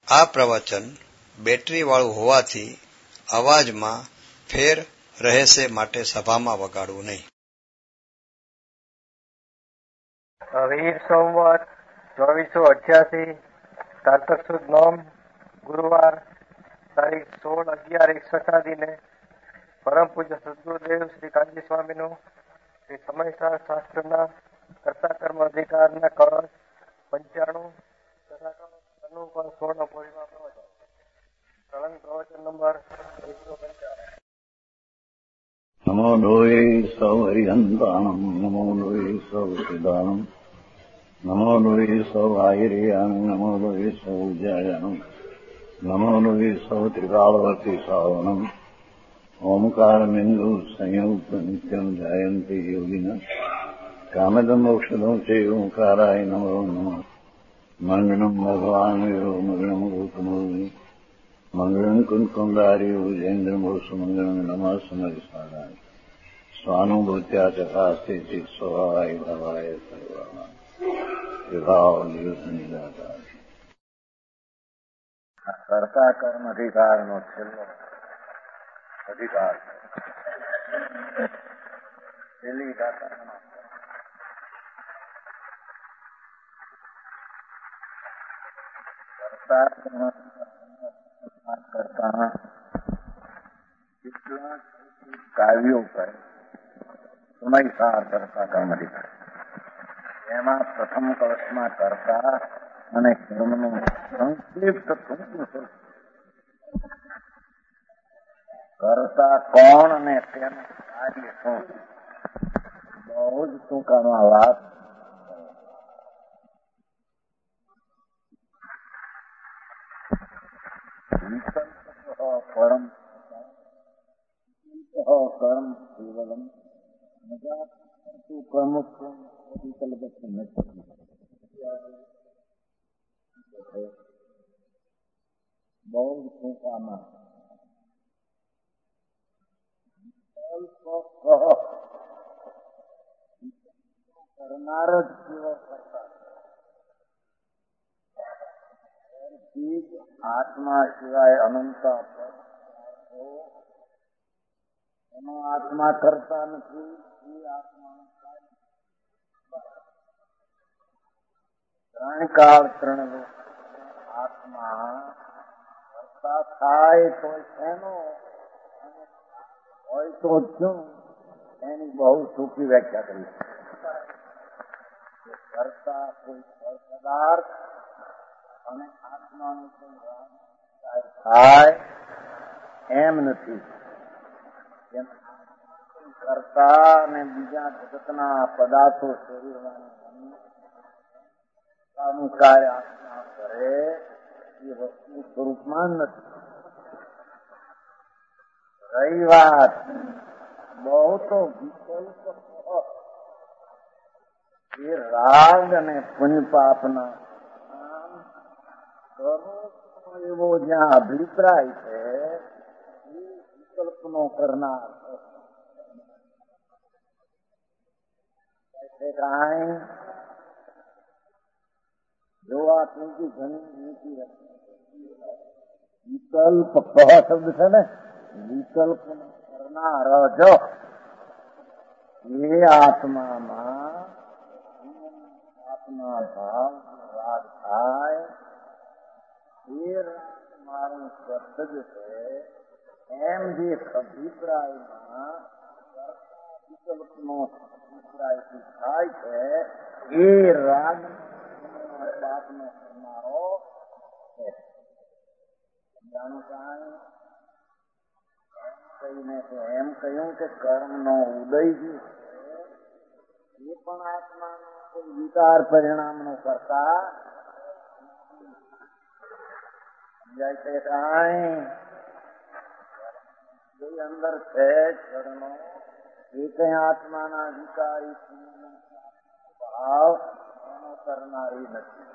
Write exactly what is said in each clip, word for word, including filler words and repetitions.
આ પ્રવચન બેટરી વાળું હોવાથી અવાજમાં ફેર રહેશે, માટે સભામાં વગાડવું નહીં. વીર સંવત ચોવીસો અઠ્યાસી કારતક સુદ નોમ ગુરુવાર તારીખ સોળ અગિયાર એકસઠ દિને પરમ પૂજ્ય સદગુરુદેવ શ્રી કાનજી સ્વામીનું શ્રી સમયસાર શાસ્ત્રના કર્તા કર્મ અધિકારના કળશ પંચાણું તથા અનુપર સોળ પૂર્ણિમા પ્રવચન કળંક પ્રવચન નંબર એકસો પંચાવન. નમો લોહે સૌ હરિહંતાણમ નમો લોહે સૌ સિદ્ધાણમ નમો લોહે સૌ આયર્યાણ નમો લોહે સૌ જયાણમ નમો લોહે સૌ ત્રિકાળવતી સાવણમ ઓમકારમિંદુ સંયુક્ત નિત્યમ જાયંતિ યોગિન કામદમ મોક્ષદમ છે ઓંકારાય નમો નમઃ. મંગળમ ભગવાન વિરો મંગળમ ગૌતમોની મંગળમ કુંકુંદારી ઉજેન્દ્રમોષ મંગળમ નમઃ સમરિસારાય સ્વાનુભૂત્યા ચકાસ્તે ચિત સ્વભાવાય ભાવાય સર્વા વિભાવ નિદાતા. કર્તા કર્મ અધિકારનો છેલ્લો અધિકાર છેલ્લી દાતા કરતા કેટલા કાર્યો કરે સમયસાર કરતા કર્મ અધિકાર. એમાં પ્રથમ કળશમાં કરતા અને કર્મનું સંક્ષિપ્ત ટૂંકું કરતા કોણ અને તેનું કાર્ય શું, બહુ જ ટૂંકામાં વાત. પરમ કર્મ કેવલમ કર્મત્વ બહુ જ ટૂંકામાં કરનાર જ કેવો કરતા. આત્મા સિવાય અનંત એનો આત્મા કરતા નથી. એ આત્મા ત્રણ કાળ ત્રણ લોક આત્મા કરતા થાય તો એનો હોય તો શું, એની બહુ ટૂંકી વ્યાખ્યા કરી. કરતા કોઈ પદાર્થ અને આત્માનું થાય એમ નથી. કરતા અને બીજા જગતના પદાર્થો શરીરનું કાર્ય આત્મા કરે એ વસ્તુ સ્વરૂપમાં નથી. રહી વાત બહુ તો વિકલ્પ એ રાગ અને પુણ્ય પાપના એવો જ્યાં અભિપ્રાય છે એ વિકલ્પનો કરનાર કાંઈ જોવા ટૂંકી ઘણી નીતિ વિકલ્પ કહ શબ્દ છે ને, વિકલ્પ કરનાર જો એ આત્મામાં આત્મા ભાવ રાગ થાય એ મારું કર્તવ્ય છે એમ જે અભિપ્રાયમાં વિકલ્પનો અભિપ્રાયથી થાય છે એ રાગ બાપનો કરનારો છે. કહીને એમ કહ્યું કે કર્મનો ઉદય જે છે એ પણ આત્માનો કોઈ વિકાર પરિણામનો કરતા સમજાય છે. કાંઈ અંદર છે જળનો એ કઈ આત્માના વિકારી ભાવ એનો કરનારી નથી.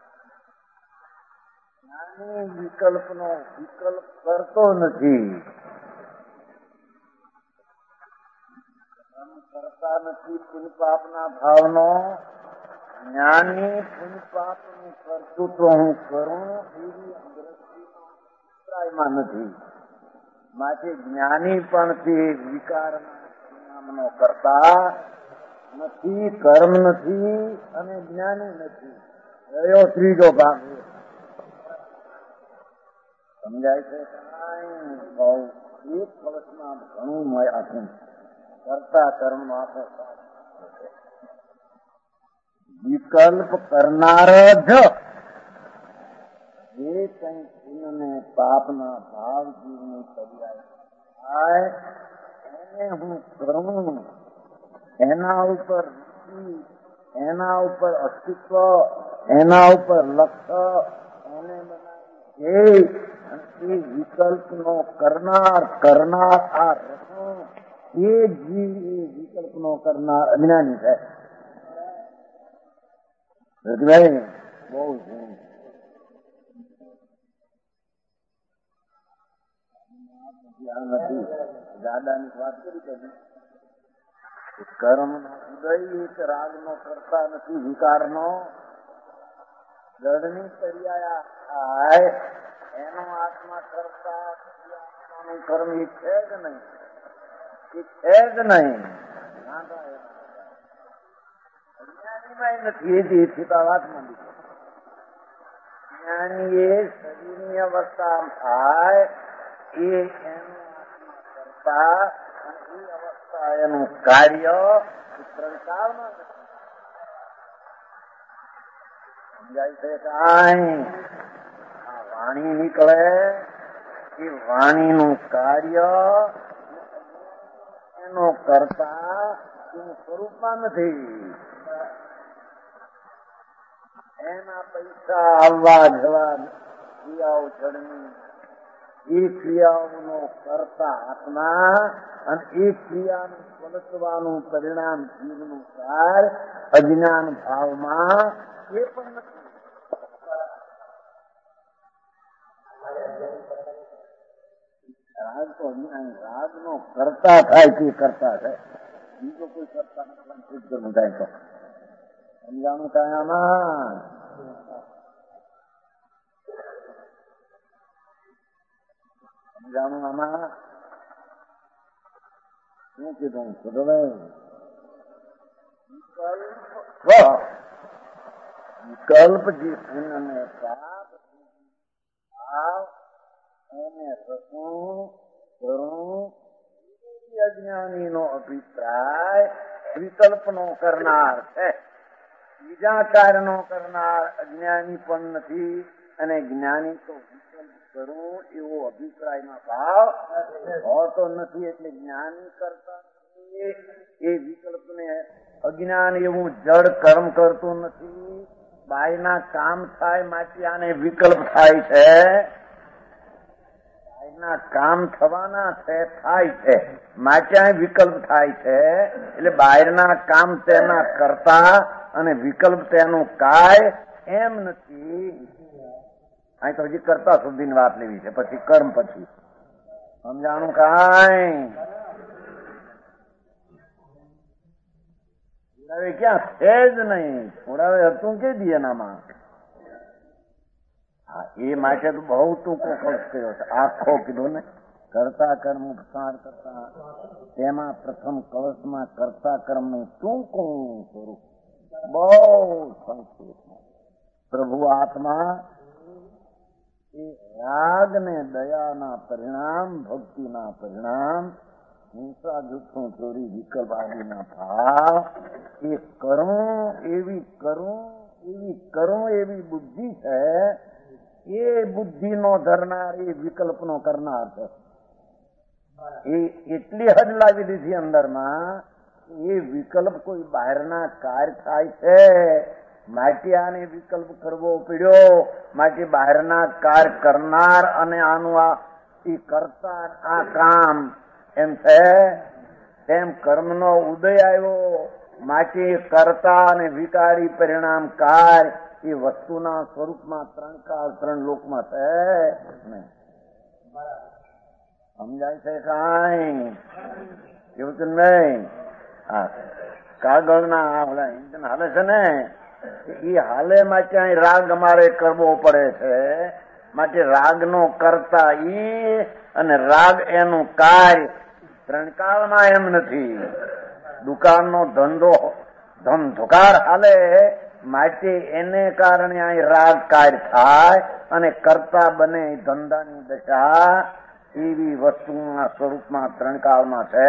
જ્ઞાની વિકલ્પનો વિકલ્પ કરતો નથી, કરતા નથી. પુણ્ય પાપના ભાવનો જ્ઞાની પુણ્ય પાપનું કરતું તો હું કરું એવી અભિપ્રાયમાં નથી. માટે જ્ઞાની પણ તે વિકારના પરિણામનો કરતા નથી, કર્મ નથી અને જ્ઞાની નથી. એવો ત્રીજો ભાગ સમજાય છે. બહુ એક વર્ષમાં ઘણું મળ્યા કરતા કર્મ આપે. વિકલ્પ કરનાર જ જે કઈ પુણ્યને પાપના ભાવ જીવની પર્યાય એને હું કરું, એના ઉપર એના ઉપર અસ્તિત્વ, એના ઉપર લક્ષ્ય એને બનાવી એ વિકલ્પ નો કરનાર કરનાર આ રસું એ જીવ એ વિકલ્પ નો કરનાર અજ્ઞાની છે. બહુ નથી દાદાની વાત કરી કે કર્મ નો ઉદય એક રાગ નો કરતા નથી, વિકાર નો જળની પર્યાયા થાય એનો આત્મા કરતા આત્માનું કર્મ એ છે જ નહીં, એ છે જ નહીં. અજ્ઞાનીમાં નથી એ દેખીતા વાત માંડી. જ્ઞાની એ શરીરની અવસ્થા થાય એ એનું આત્મા કરતા અને એ અવસ્થા એનું કાર્ય ત્રણકાળમાં નથી. સમજાય છે કાંઈ? આ વાણી નીકળે એ વાણીનું કાર્ય એનો કરતા એનું સ્વરૂપમાં નથી. એના પૈસા આવવા જવા ક્રિયાઓ જડની એ ક્રિયાઓનો કરતા આત્મા અને એ ક્રિયાનું પલટવાનું પરિણામ જીવનું કાર્ય અજ્ઞાન ભાવમાં એ પણ નથી. રાગ તો અજ્ઞાન રાગ નો કરતા થાય તે કરતા છે, બીજો કોઈ કરતા નથી થાય તો સમજાણું થાય આમાં. સમજાણું આમાં શું કીધું? વિકલ્પ જે પુણ્યને પ્રાપ્ત એને રસું કરું અજ્ઞાની નો અભિપ્રાય વિકલ્પ નો કરનાર છે, બીજા કાર્ય નો કરનાર અજ્ઞાની પણ નથી અને જ્ઞાની તો વિકલ્પ કરું એવો અભિપ્રાય ના ભાવ હોતો નથી. એટલે જ્ઞાની કરતા એ વિકલ્પ ને અજ્ઞાન એવું જડ કર્મ કરતું નથી. બાયના કામ થાય માટે આને વિકલ્પ થાય છે, બાયના કામ થવાના છે થાય છે માટે આ વિકલ્પ થાય છે. એટલે બહારના કામ તેના કરતા અને વિકલ્પ તેનું કાય એમ નથી. અહીં તો હજી કરતા સુધીની વાત લેવી છે, પછી કર્મ પછી સમજાણું કાંઈ? છોડાવે ક્યાં છે જ નહીં. છોડાવે હતું કે દી એનામાં. હા એ માટે તો બહુ ટૂંકો ખર્ચ કર્યો છે, આખો કીધો ને. કરતા કર્મ ઉપસાર કરતા તેમાં પ્રથમ કળશમાં કરતા કર્મનું ટૂંકું સ્વરૂપ બહુ સંક્ષેપમાં. પ્રભુ આત્મા એ રાગ ને દયાના પરિણામ, ભક્તિના પરિણામ, હિંસા જૂઠું ચોરી વિકલ્પ આદિના ભાવ એ કરું એવી કરું એવી કરું એવી બુદ્ધિ છે. એ બુદ્ધિ નો ધરનાર એ વિકલ્પ નો કરનાર છે. એ એટલી હદ લાવી દીધી અંદરમાં એ વિકલ્પ કોઈ બહારના કાર્ય થાય છે માટે આને વિકલ્પ કરવો પડ્યો. માટે બહારના કાર્ય કરનાર અને આનું આ એ કરતા આ કામ એમ છે. તેમ કર્મનો ઉદય આવ્યો માટે કરતા અને વિકારી પરિણામ કાર્ય એ વસ્તુના સ્વરૂપમાં ત્રણ કાળ ત્રણ લોકમાં છે. સમજાય છે કાંઈ? કેવું છે નહીં? હા કાગળના હાલે છે ને એ હાલે માટે અહીં રાગ અમારે કરવો પડે છે. માટે રાગનો કરતા ઈ અને રાગ એનું કાર્ય ત્રણ કાળમાં એમ નથી. દુકાનનો ધંધો ધમધુકાર હાલે માટે એને કારણે અહીં રાગ કાર્ય થાય અને કરતા બને ધંધાની દશા એવી વસ્તુના સ્વરૂપમાં ત્રણ કાળમાં છે.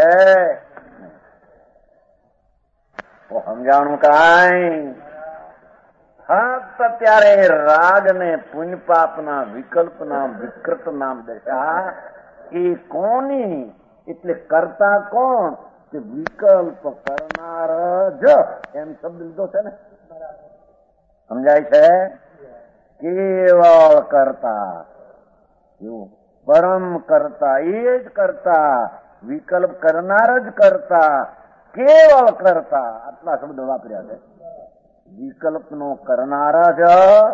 તો સમજાણું કાંઈ ફક્ત ત્યારે રાગ ને પુણ્ય પાપના વિકલ્પના વિકૃત નામ દશા એ કોની એટલે કરતા કોણ કે વિકલ્પ કરનાર જ એમ શબ્દ લીધો છે ને, સમજાય છે? કેવળ કરતા એવું પરમ કરતા એ જ કરતા વિકલ્પ કરનાર જ કરતા કેવળ કરતા આટલા શબ્દ વાપર્યા છે. વિકલ્પનો કરનાર જ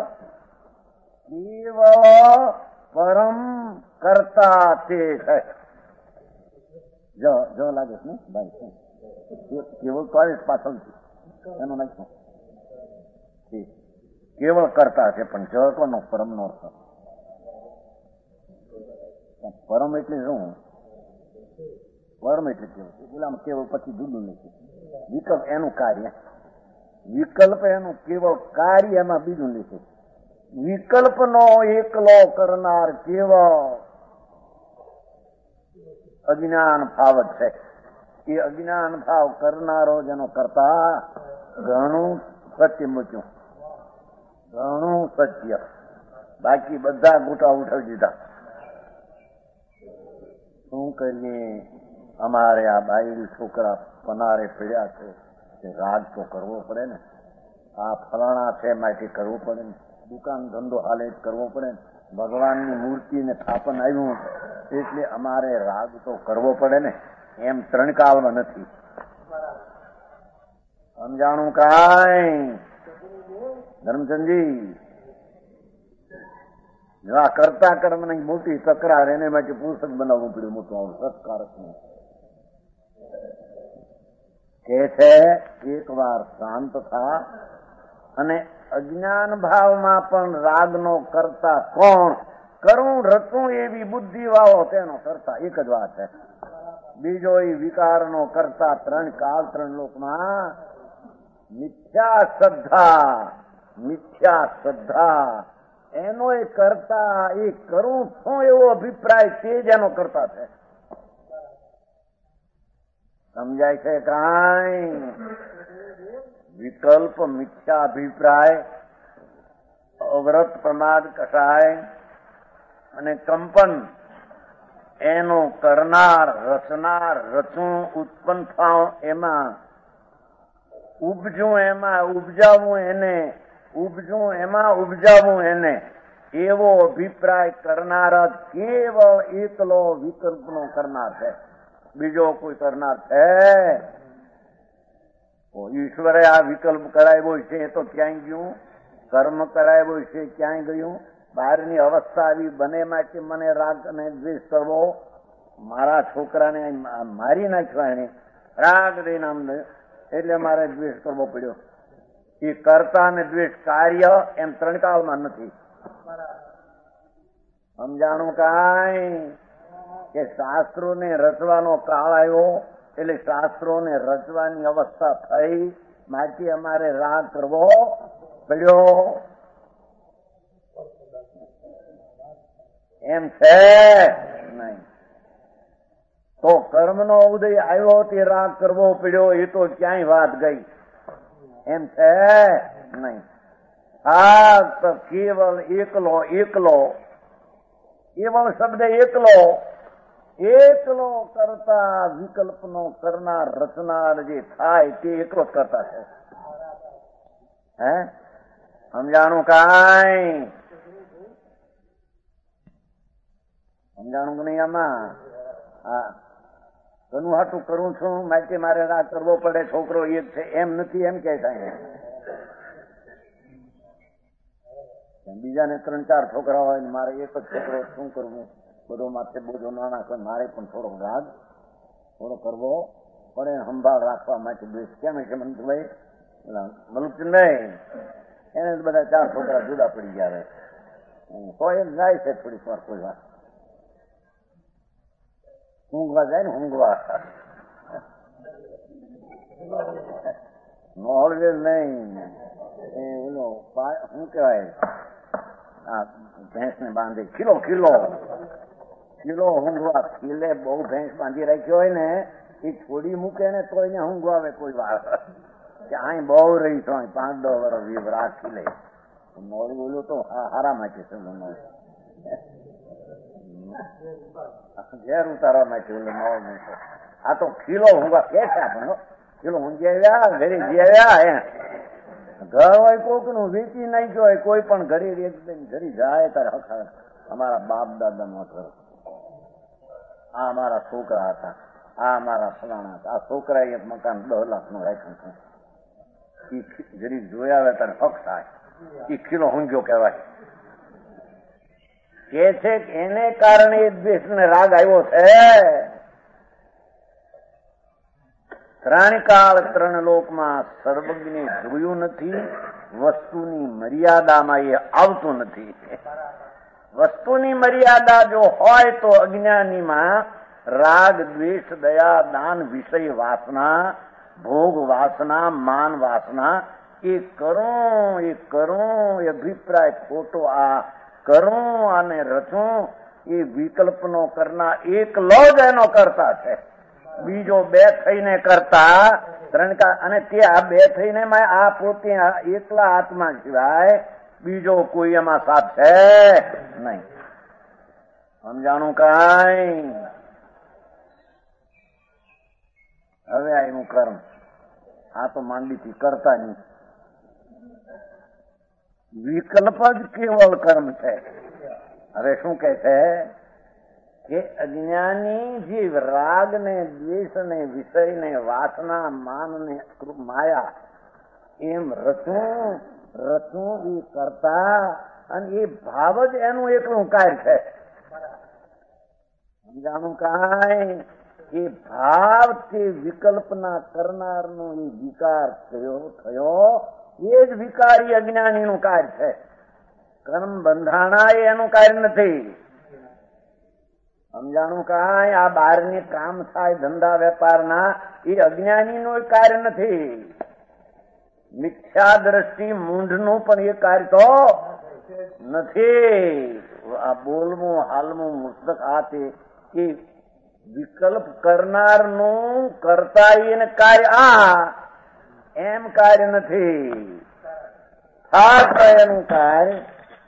કેવળ પરમ કરતા તે છે. જો જો લાગે છે ને ભાઈ, કેવળ તો પાછળ એનો નાખો કેવળ કરતા છે પણ જ કોનો પરમ નો અર્થ. પરમ એટલે શું? પરમ એટલે કેવું પેલામાં કેવળ પછી જુદું નથી. વિકલ્પ એનું કાર્ય, વિકલ્પ એનું કેવળ કાર્ય એમાં બીજું નથી. વિકલ્પનો એકલો કરનાર કેવળ અજ્ઞાન ભાવ જ છે. એ અજ્ઞાન ભાવ કરનારો જેનો કરતા ઘણું સત્ય મૂક્યું, ઘણું સત્ય. બાકી બધા ગોટા ઉઠાવી દીધા. શું કરીએ? અમારે આ બાઈ છોકરા પનારે પડ્યા છે તે રાગ તો કરવો પડે ને. આ ફલાણા છે માટે કરવું પડે ને. દુકાન ધંધો હાલે જ કરવો પડે ને. ભગવાનની મૂર્તિને સ્થાપન આવ્યું એટલે અમારે રાગ તો કરવો પડે ને. એમ ત્રણ કાળમાં નથી. સમજાણું કાંઈ ધર્મચંદજી? આ કરતા કર્મની મોટી તકરાર એને માટે પુસ્તક બનાવવું પડ્યું મોટું આવું સત્કારક નું. કે છે એક વાર શાંત થા અને અજ્ઞાન ભાવમાં પણ રાગનો કરતા કોણ કરું રચું એવી બુદ્ધિ વાળો તેનો કરતા એક જ વાત છે. બીજો એ વિકારનો કરતા ત્રણ કાળ ત્રણ લોકમાં મિથ્યા શ્રદ્ધા, મિથ્યા શ્રદ્ધા એનો એ કરતા એ કરું છું એવો અભિપ્રાય તે જ એનો કરતા છે. સમજાય છે કાંઈ? વિકલ્પ મિથ્યા અભિપ્રાય, અવ્રત પ્રમાદ કસાય અને કંપન એનો કરનાર રચનાર રચું ઉત્પન્ન થાવ એમાં ઉપજું એમાં ઉપજાવું એને ઉપજું એમાં ઉપજાવું એને એવો અભિપ્રાય કરનાર જ કેવળ એકલો વિકલ્પનો કરનાર છે. બીજો કોઈ કરનાર છે? ઈશ્વરે આ વિકલ્પ કરાવ્યો છે એ તો ક્યાંય ગયું? કર્મ કરાવ્યો છે ક્યાંય ગયું? બહારની અવસ્થા આવી બને માટે મને રાગ અને દ્વેષ કરવો, મારા છોકરાને મારી નાખ્યા એને રાગ દઈને અમને એટલે મારે દ્વેષ કરવો પડ્યો. એ કરતા ને દ્વેષ કાર્ય એમ ત્રણ કાળમાં નથી. સમજાણું કાંઈ? કે શાસ્ત્રોને રચવાનો કાળ આવ્યો એટલે શાસ્ત્રોને રચવાની અવસ્થા થઈ માટે અમારે રાગ કરવો પડ્યો એમ છે નહીં. તો કર્મનો ઉદય આવ્યો તે રાગ કરવો પડ્યો એ તો ક્યાંય વાત ગઈ એમ છે નહીં. આ તો કેવળ એકલો એકલો કેવળ શબ્દ એકલો એકલો કરતા વિકલ્પનો કરનાર રચનાર જે થાય તે એકલો જ કરતા છે. હે સમજાણું કાંઈ? સમજાણું કે નહીં? આમાં હા ઘણું હાટું કરું છું માટે મારે રાગ કરવો પડે, છોકરો એક છે એમ નથી એમ કે થાય. બીજાને ત્રણ ચાર છોકરા હોય ને મારે એક જ છોકરો, શું કરવું? બધો માથે બોજો નાના હોય, મારે પણ થોડો રાગ થોડો કરવો પડે, સંભાળ રાખવા માટે દ્વેષ. કેમ છે મનસુભાઈ? મલુકચંદભાઈ એને બધા ચાર છોકરા જુદા પડી ગયા. હોય જાય છે થોડીક વાર કોઈ વાર ઊંઘવા જાય ને ઊંઘવા નોળવે નહીં એ ઓલો શું કહેવાય આ ભેંસ ને બાંધી કિલો કિલો કિલો ઊંઘવા કિલે બહુ ભેંસ બાંધી રાખ્યો હોય ને એ છોડી મૂકે ને તો એને ઊંઘવાવે કોઈ વાર કે અહીં બહુ રહી છો પાંચ દસ વર્ષ વીસ રાખી લે નોળી બોલ્યો તો હારા માટે છે ઘેર ઉતારવા માટે ઓલો નોળ મૂકો આ તો કિલો ઊંઘવા કે છે આપણને કિલો ઊંઘી આવ્યા ઘરે જી આવ્યા એ ઘર હોય કોક નું વેચી નાખ્યો હોય કોઈ પણ ઘરે એકદમ ઘરે જાય તારે હખા અમારા બાપ દાદા નો ઘર આ અમારા છોકરા હતા આ અમારા ફલાણા હતા આ છોકરા એક મકાન દસ લાખ નું રાખ્યું છે જરી જોયા આવે તારે હક થાય એ કિલો ઊંઘ્યો કહેવાય કે છે કે એને કારણે દ્વેષ ને રાગ આવ્યો છે ત્રણ કાળ ત્રણ લોકમાં સર્વજ્ઞને જોયું નથી વસ્તુની મર્યાદામાં એ આવતું નથી વસ્તુની મર્યાદા જો હોય તો અજ્ઞાનીમાં રાગ દ્વેષ દયા દાન વિષય વાસના ભોગ વાસના માન વાસના એ કરું એ કરું એ અભિપ્રાય ખોટો આ કરું અને રચું એ વિકલ્પનો કરનાર એકલો જ એનો કરતા છે બીજો બે થઈને કરતા ત્રણ કા અને તે આ બે થઈને આ પોતે એકલા આત્મા સિવાય બીજો કોઈ એમાં સાથ છે નહીં સમજાણું કાંઈ હવે આ એનું કર્મ આ તો માંડીથી કરતા નહીં વિકલ્પ જ કેવળ કર્મ છે હવે શું કે છે કે અજ્ઞાની જીવ રાગ ને દ્વેષ ને વિષય ને વાસના માન ને માયા એમ રચું રચું એ કરતા અને એ ભાવ જ એનું એકલું કાર્ય છે સમજાણું કાંઈ એ ભાવ તે વિકલ્પના કરનારનો એ વિકાર થયો થયો એ જ વિકારી અજ્ઞાનીનું કાર્ય છે કર્મ બંધાણા એ એનું કાર્ય નથી સમજાણું કાંઈ આ બહારની કામ થાય ધંધા વેપારના એ અજ્ઞાનીનું કાર્ય નથી મિથ્યા દ્રષ્ટિ મૂંઢનું પણ એ કાર્ય તો નથી આ બોલવું હાલવું મુસ્તક હાથે એ વિકલ્પ કરનારનું કરતા એને કાર્ય આ એમ કાર્ય નથી એનું કાર્ય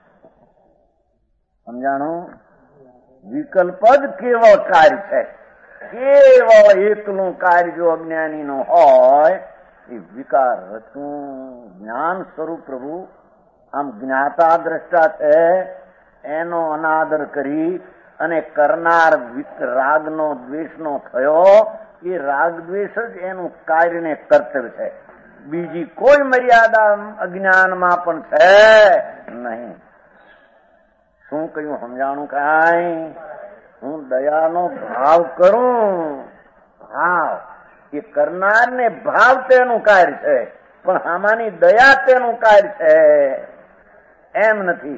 સમજાણું વિકલ્પ જ કેવળ કાર્ય છે કેવળ એકલું કાર્ય જો અજ્ઞાની નું હોય એ વિકાર રચું જ્ઞાન સ્વરૂપ પ્રભુ આમ જ્ઞાતા દ્રષ્ટા છે એનો અનાદર કરી અને કરનાર રાગનો દ્વેષનો થયો એ રાગ દ્વેષ જ એનું કાર્યને કર્તવ્ય છે બીજી કોઈ મર્યાદા અજ્ઞાનમાં પણ છે નહીં શું કહ્યું સમજાણું કાંઈ હું દયાનો ભાવ કરું ભાવ એ કરનારને ભાવ તેનું કાર્ય છે પણ આમાંની દયા તેનું કાર્ય છે એમ નથી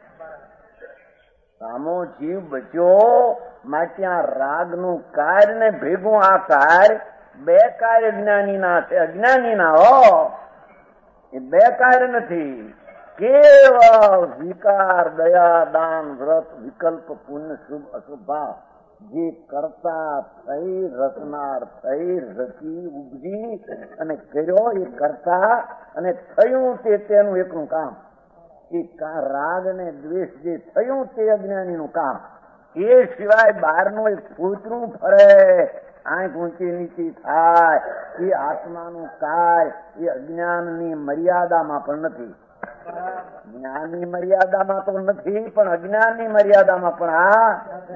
સામો જીવ બચ્યો માં ત્યાં રાગનું કાર્ય ને ભેગું આ કાર્ય બે કાર્ય જ્ઞાનીના છે અજ્ઞાનીના હો એ બે કાર્ય નથી કેવળ વિકાર દયા દાન વ્રત વિકલ્પ પુણ્ય શુભ અશુભ ભાવ જે કરતા થઈ રચનાર થઈ રચી ઉપજી અને કર્યો એ કરતા અને થયું તે તેનું એકનું કામ એ રાગ ને દ્વેષ જે થયું તે અજ્ઞાનીનું કામ એ સિવાય બહારનું એક પૂતરું ફરે આંખ ઊંચી નીચી થાય એ આત્માનું કાર્ય એ અજ્ઞાનની મર્યાદામાં પણ નથી જ્ઞાનની મર્યાદામાં તો નથી પણ અજ્ઞાનની મર્યાદામાં પણ આ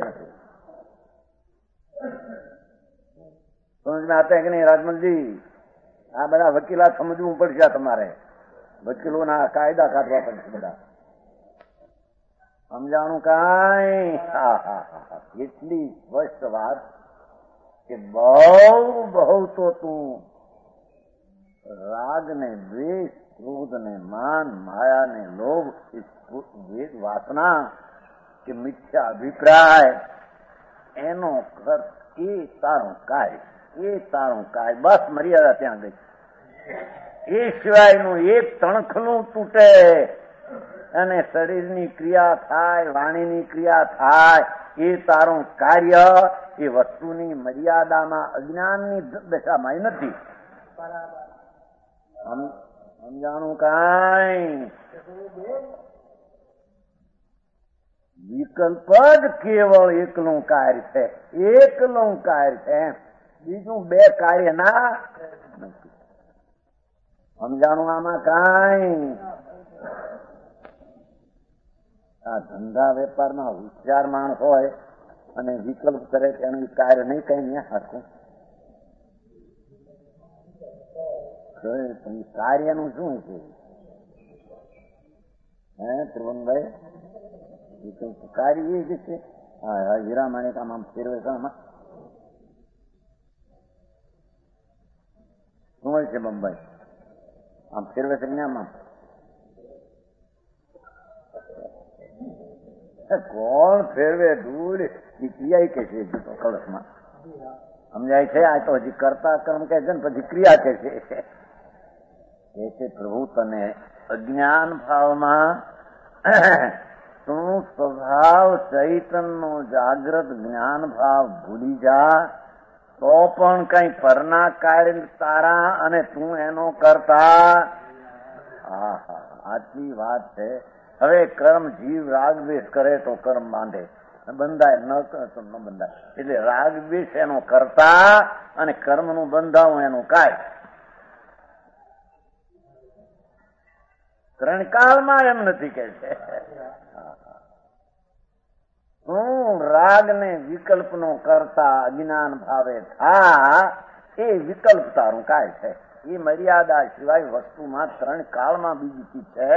સમજમાં આતા કે નહીં રાજમલજી આ બધા વકીલાત સમજવું પડશે તમારે વકીલોના કાયદા કાઢવા પડશે બધા સમજાણું કાંઈ હા હા હા એટલી સ્પષ્ટ વાત કે બહુ બહુ તો તું રાગ ને દ્વેષ क्रोध ने मान माया ने लोभ इस वेद वासना કે મિથ્યા અભિપ્રાય એનો ખર્ચ એ તારું કાર્ય એ તારું કાર્ય બસ મર્યાદા ત્યાં ગઈ. એ સિવાયનું એક તણખલું તૂટે અને શરીરની ક્રિયા થાય વાણીની ક્રિયા થાય એ તારું કાર્ય એ વસ્તુની મર્યાદામાં અજ્ઞાનની દશામાં નથી. સમજાણું કાંઈ? વિકલ્પ જ કેવળ એકલું કાર્ય છે, એકલું કાર્ય છે, બીજું બે કાર્ય ના નથી. સમજાણું આમાં કાંઈ? આ ધંધા વેપારમાં હોશિયાર માણસ હોય અને વિકલ્પ કરે કે એનું કાર્ય નહીં કઈ ને હરખું કાર્યનું શું છે? હે ત્રિવનભાઈ, વિકલ્પ કાર્ય એ જ છે. હા, હીરા માણેકામ આમ ફેરવે છે. આમાં શું હોય છે? બંબાઈ આમ ફેરવે છે ને આમ કોણ ફેરવે? ધૂળ એ ક્રિયા કે છે કળશમાં. સમજાય છે? આ તો હજી કરતા કર્મ કે છે ને પછી ક્રિયા કે છે. એ છે પ્રભુ તને અજ્ઞાન ભાવમાં તું સ્વભાવ ચૈતનનો જાગ્રત જ્ઞાન ભાવ ભૂલી જા તો પણ કઈ પરના કાર્ય તારા અને તું એનો કરતા. હા હા, આટલી વાત છે. હવે કર્મ જીવ રાગ દ્વેષ કરે તો કર્મ બાંધે, બંધાય ન કરે તો ન બંધાય. એટલે રાગ દ્વેષ એનો કરતા અને કર્મનું બંધાવું એનું કાય. ત્રણકાળમાં એમ નથી કે છે હું રાગ ને વિકલ્પ નો કરતા અજ્ઞાન ભાવે થા એ વિકલ્પ તારું કાય છે. એ મર્યાદા સિવાય વસ્તુમાં ત્રણ કાળમાં બીજી ચીજ છે.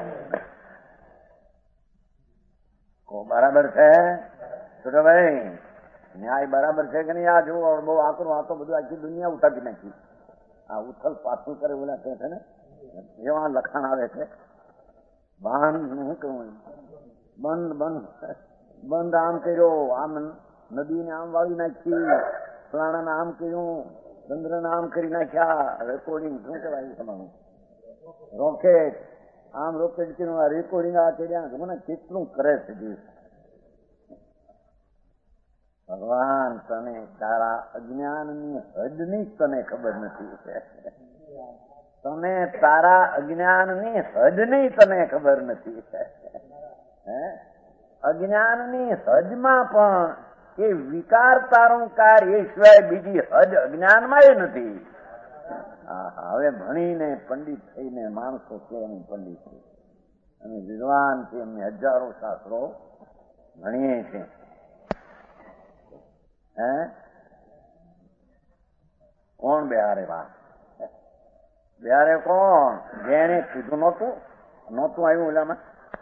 બરાબર છે છોટા ભાઈ? ન્યાય બરાબર છે કે નહીં? આ જો બહુ આકરું, આ તો બધું આખી દુનિયા ઉઠાવી નાખી. આ ઉથલ પાછું કરે ઓલા કે છે ને એવા લખાણ આવે છે. બંધ શું કહું? બંધ બંધ બંધ આમ કર્યો, આમ નદીને આમ વાળી નાખી, ફલાણાને આમ કર્યું, ચંદ્રને આમ કરી નાખ્યા. રેકોર્ડિંગ શું કહેવાય તમારું? રોકેટ આમ રોકેટ કર્યું, આ રેકોર્ડિંગ આ કર્યા. મને કેટલું કરે છે જીવ. ભગવાન તને તારા અજ્ઞાનની હદની તને ખબર નથી. તને તારા અજ્ઞાનની હદની તને ખબર નથી. હે અજ્ઞાનની હદમાં પણ એ વિકાર તારું કાર એ સિવાય બીજી હદ અજ્ઞાનમાં એ નથી. હવે ભણીને પંડિત થઈને માણસો છે એમ પંડિત છે અને વિદ્વાન છે એમને હજારો શાસ્ત્રો ભણીએ છે. હે કોણ બિહારે વાત? બિહારે કોણ? જેને કીધું નહોતું નહોતું આવ્યું ઓલામાં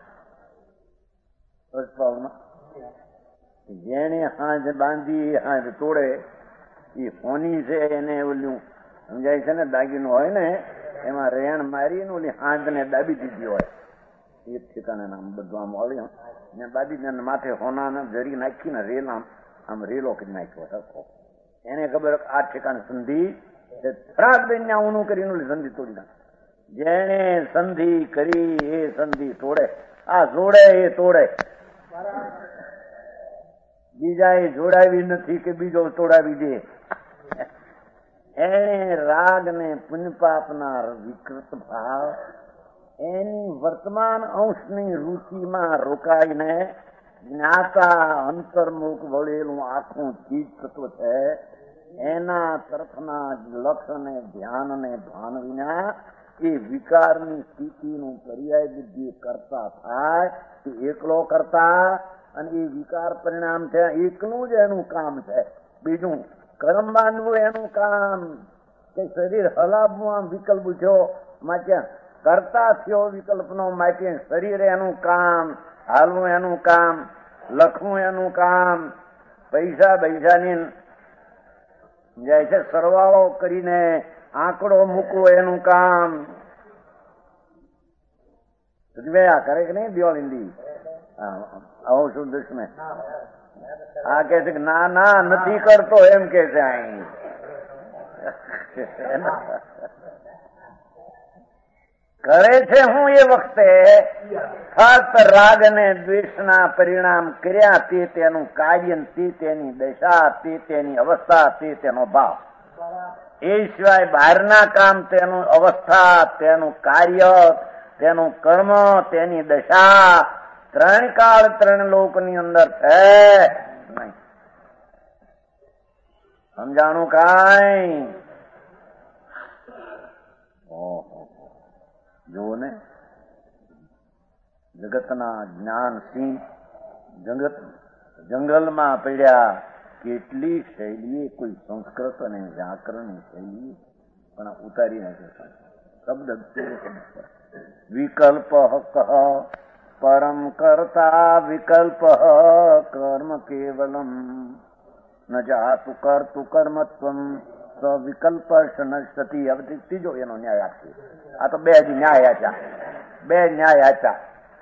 જેને હાજ બાંધી હાજ તોડે એ હોની છે. એને ઓલું સમજાય છે ને, દાગીનું હોય ને એમાં રેણ મારીને ઓલી હાંજ ને દાબી દીધી હોય. એક ઠેકાણે આમ બધું આમ વળ્યું ને દાબી ને માથે હોનાને જરી નાખીને રેલ આમ આમ રેલો કરી નાખ્યો સરખો. એને ખબર આ ઠેકાણે સંધિ ફરાક બેન ઊનું કરીને ઓલી સંધિ તોડી નાખે. જેને સંધિ કરી એ સંધિ તોડે. આ જોડે એ તોડે. બીજા એ જોડાવી નથી કે બીજો તોડાવી દે. એને રાગ ને પુણ્યપાપના વિકૃત ભાવ એની વર્તમાન અંશની રુચિમાં રોકાઈને જ્ઞાતા અંતર્મુખ વળેલું આખું ચીજ તત્વ છે. એના તરફના લક્ષ ને ધ્યાન ને ભાન વિના એ વિકારની સ્થિતિનું પર્યાય બુદ્ધિ કરતા થાય તે એકલો કરતા અને એ વિકાર પરિણામ છે. એકલું જ એનું કામ છે. બીજું કર્મ બાંધવું એનું કામ કે શરીર હલાવવું આમ વિકલ્પ થયો માટે કરતા થયો વિકલ્પનો માટે શરીર એનું કામ, હાલવું એનું કામ, લખવું એનું કામ, પૈસા પૈસાની જાય છે સરવાળો કરીને આંકડો મૂકવો એનું કામ. ભાઈ આ કરે કે નહીં દિવાળી હિન્દી આવું શું દુશ્મન આ કે છે કે ના ના નથી કરતો એમ કે છે અહીં કરે છે હું એ વખતે ફક્ત રાગ અને દ્વેષના પરિણામ કર્યા તે તેનું કાર્ય, તે તેની દશા, તે તેની અવસ્થા, તે તેનો ભાવ. એ સિવાય બહારના કામ તેનું અવસ્થા, તેનું કાર્ય, તેનું કર્મ, તેની દશા ત્રણ કાળ ત્રણ લોકની અંદર છે નહીં. સમજાણું કાંઈ? ઓહો જુઓ ને, જગતના જ્ઞાન સિંહ જગત જંગલમાં પડ્યા. કેટલી શૈલીએ, કોઈ સંસ્કૃત અને વ્યાકરણ શૈલી પણ ઉતારી નાખે. શબ્દ વિકલ્પ કહ પરમ કરતા વિકલ્પ કર્મ કેવલમ ન જાતુ કર્તુ કર્મત્વમ સ્વિકલ્પ સતી. હવે ત્રીજો એનો ન્યાય આપશે. આ તો બે જ ન્યાય આચા, બે ન્યાય આચા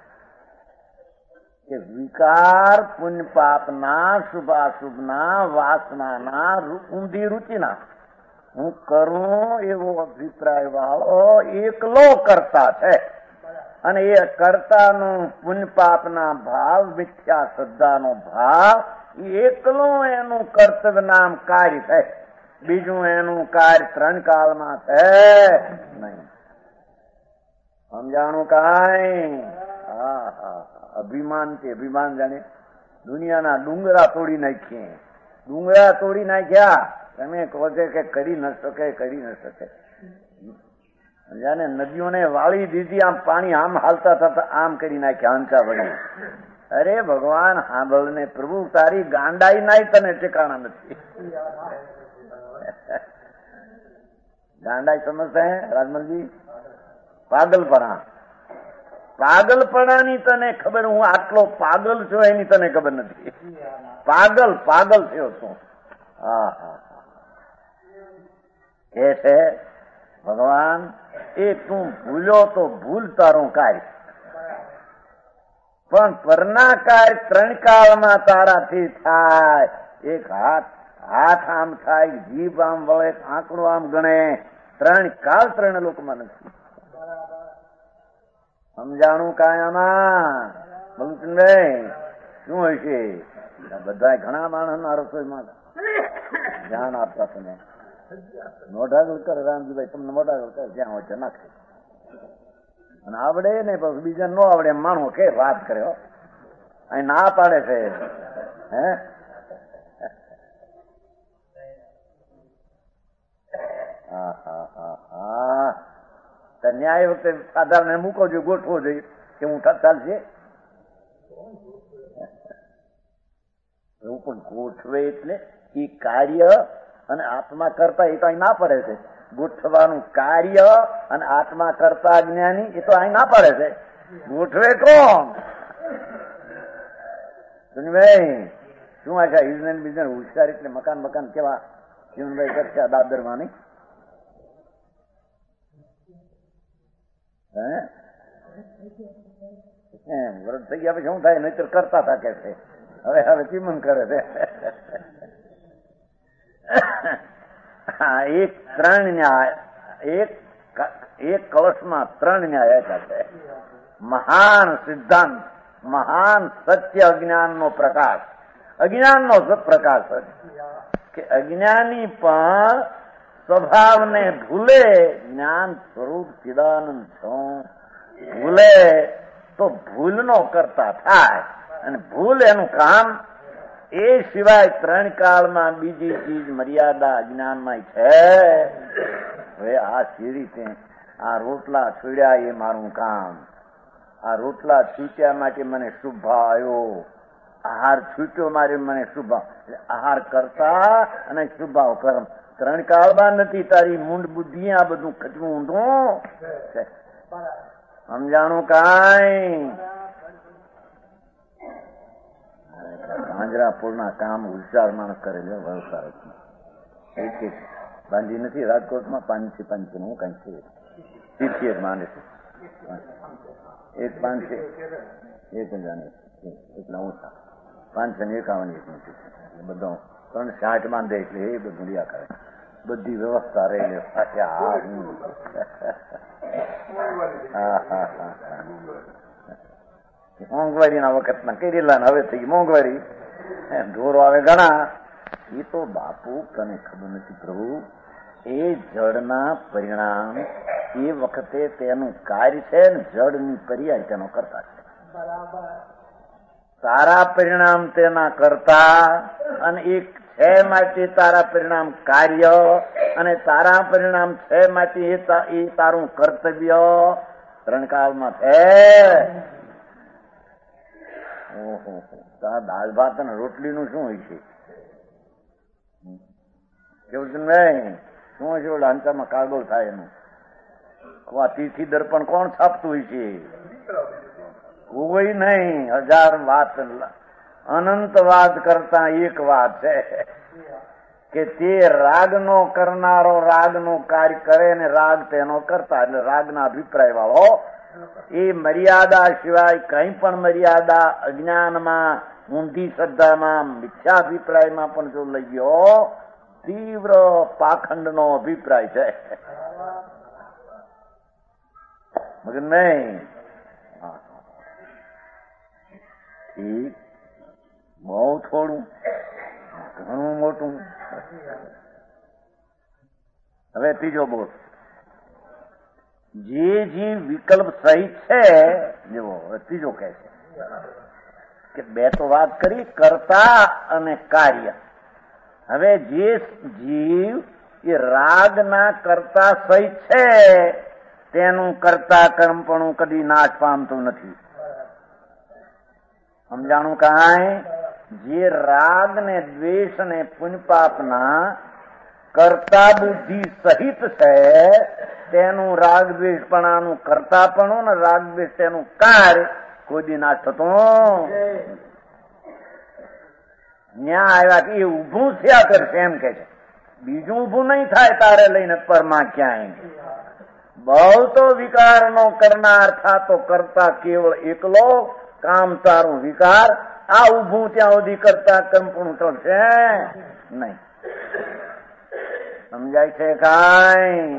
કે વિકાર પુણ્ય પાપના, શુભાશુભના, વાસનાના, ઊંધી રુચિના હું કરું એવો અભિપ્રાય વાળો એકલો કરતા છે. અને એ કર્તાનું પુણ્ય પાપના ભાવ, મિથ્યા શ્રદ્ધાનો ભાવ, એકલો એનું કર્તવ્ય નામ કાર્ય છે. બીજું એનું કાર્ય ત્રણ કાળમાં છે નહીં. સમજાણું કાંઈ? હા હા અભિમાન છે. અભિમાન જાણે દુનિયાના ડુંગરા તોડી નાખીએ. ડુંગરા તોડી નાખ્યા તમે કહો છો કે કરી ન શકે, કરી ન શકે. જાણે નદીઓને વાળી દીધી, આમ પાણી આમ હાલતા થતા આમ કરી નાખ્યા હંસા વળી. અરે ભગવાન સાંભળ ને પ્રભુ, તારી ગાંડાઈ નાય તને ઠેકાણા નથી. ગાંડાઈ સમજતા હે રાજમલજી? પાગલપણા. પાગલપણાની તને ખબર, હું આટલો પાગલ છું એની તને ખબર નથી. પાગલ પાગલ થયો છું. હા હા એ છે ભગવાન, એ તું ભૂલ્યો તો ભૂલ તારું કાર્ય, પણ પરના કાર્ય ત્રણ કાળમાં તારાથી થાય. એક હાથ હાથ આમ થાય, જીભ આમ વળે, આંકડો આમ ગણે, ત્રણ કાળ ત્રણ લોકમાં નથી. સમજાણું કાયામાં? બલુચંદભાઈ શું હોય છે? બધા ઘણા માણસના રસોઈમાં ધ્યાન આપતા તમે મોઢા કરે. રામજીભાઈ તમને મોઢા કરે જ્યાં હોય છે નાખે. અને આવડે ને પછી બીજા ન આવડે એમ માણો કે વાત કરે. અહીં ના પાડે છે. હે હા હા હા હા ન્યાય વખતે સાધારણ મૂકો જોઈએ, ગોઠવો જોઈએ કે હું ચાલશે. એવું પણ ગોઠવે એટલે એ કાર્ય અને આત્મા કરતા એ તો અહીં ના પડે છે. ગોઠવાનું કાર્ય અને આત્મા કરતા જ્ઞાની એ તો અહીં ના પડે છે. ગોઠવે કોણ? સુનભાઈ શું આ છે? યુઝન બિઝનેસ હોશિયાર એટલે મકાન મકાન કેવા જીવનભાઈ કરશે દાદરમાં નહીં? હે વરદ થઈ ગયા પછી શું થાય? નહીતર કરતા હતા કે છે. હવે હવે ચીમન કરે છે. હા એક ત્રણ ન્યાય, એક એક કળશમાં ત્રણ ન્યાય છે. મહાન સિદ્ધાંત, મહાન સત્ય અજ્ઞાનનો પ્રકાશ. અજ્ઞાનનો પ્રકાશ કે અજ્ઞાની પણ સ્વભાવને ભૂલે, જ્ઞાન સ્વરૂપ ચિદાનંદ છું ભૂલે તો ભૂલનો કરતા થાય. અને ભૂલ એનું કામ. એ સિવાય ત્રણ કાળમાં બીજી ચીજ મર્યાદા અજ્ઞાનમાં છે. હવે આ સી રીતે આ રોટલા છોડ્યા એ મારું કામ. આ રોટલા છૂટ્યા માટે મને શુભ આવ્યો. આહાર છૂટ્યો મારે મને શુભ. આહાર કરતા અને શુભાવ કર્મ ત્રણ કાળમાં નથી. તારી મૂંડ બુદ્ધિ આ બધું ખચવું ઊંધું. સમજાણું કાંઈ? પાંજરાપોળના કામ હોશિયાર માણસ કરે છે. વલસાડ એક એક બાંધી નથી રાજકોટમાં પાંચથી પાંચ નું કઈ છે. સિત્તેર માને છે. એક પાંચસો એક હજાર એટલા ઓછા પાંચસો ને એકાવન એક નથી બધો ત્રણ સાઠ બાંધે એટલે એ બધું લ્યા કરે બધી વ્યવસ્થા રહી મોંઘવારીના વખતમાં કરેલા ને હવે થઈ ગઈ મોંઘવારી ઢોરો આવે ઘણા એ તો બાપુ તને ખબર નથી પ્રભુ એ જળના પરિણામ એ વખતે તેનું કાર્ય છે ને જળની પર્યાય તેનો કરતા છે તારા પરિણામ તેના કરતા અને એક છે માટે તારા પરિણામ કાર્ય અને તારા પરિણામ છે માટે એ તારું કર્તવ્ય ત્રણ કાળમાં છે. ઓહો તારા દાળ ભાત અને રોટલીનું શું હોય છે કેવું છે ભાઈ શું હોય છે લાંચામાં કાગળ થાય એનું તિથિ દર્પણ કોણ છાપતું હોય છે કોઈ નહીં હજાર વાત અનંત વાત કરતા એક વાત છે કે તે રાગનો કરનારો રાગનું કાર્ય કરે ને રાગ તેનો કરતા એટલે રાગના અભિપ્રાય વાળો એ મર્યાદા સિવાય કઈ પણ મર્યાદા અજ્ઞાનમાં ઊંધી શ્રદ્ધામાં મિથ્યાભિપ્રાયમાં પણ જો લઈ ગયો તીવ્ર પાખંડનો અભિપ્રાય છે મગર નહીં ઠીક બહુ થોડું ઘણું મોટું. હવે ત્રીજો બોલ જે જીવ વિકલ્પ સહિત છે જેવો ત્રીજો કહે છે કે બે તો વાત કરી કર્તા અને કાર્ય. હવે જે જીવ એ રાગના કર્તા સહિત છે તેનું કર્તા કર્મપણું કદી નાશ પામતું નથી. સમજાણું કાંઈ? જે રાગ ને દ્વેષ ને પુણ્યપાપના કર્તા બુદ્ધિ સહિત છે તેનું રાગ દ્વેષપણાનું કર્તાપણું ને રાગ દ્વેષ તેનું કાર્ય કોઈ દી નાશ થતું. ન્યા આવ્યા કે એ ઊભું થયા કરશે એમ કે છે, બીજું ઊભું નહીં થાય તારે લઈને પરમાં ક્યાંય. બહુ તો વિકારનો કરનાર થાતો કરતા કેવળ એકલો કામ તારું વિકાર આ ઊભું ત્યાં સુધી કરતા કંપણું થશે નહીં. સમજાય છે કાંઈ?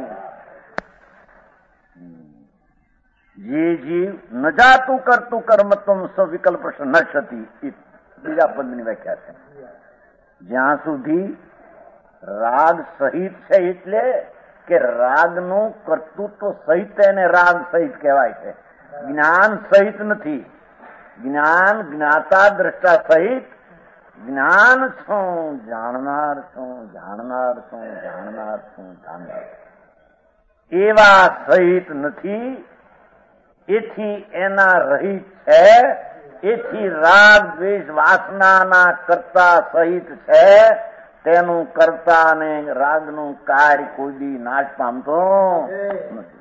જે જીવ ન જાતું કરતું કર્મત્વમ સ્વવિકલ્પ ન થતી બીજા પદની વ્યાખ્યા છે. જ્યાં સુધી રાગ સહિત છે એટલે કે રાગનું કર્તૃત્વ સહિત એને રાગ સહિત કહેવાય છે, જ્ઞાન સહિત નથી. જ્ઞાન જ્ઞાતા દ્રષ્ટા સહિત જ્ઞાન છું જાણનાર છું જાણનાર છું જાણનાર છું જાણનાર એવા સહિત નથી. એથી એના રહિત છે, એથી રાગ દ્વેષ વાસનાના કરતા સહિત છે. તેનું કરતા ને રાગનું કાર્ય કોઈ દી નાશ પામતો નથી.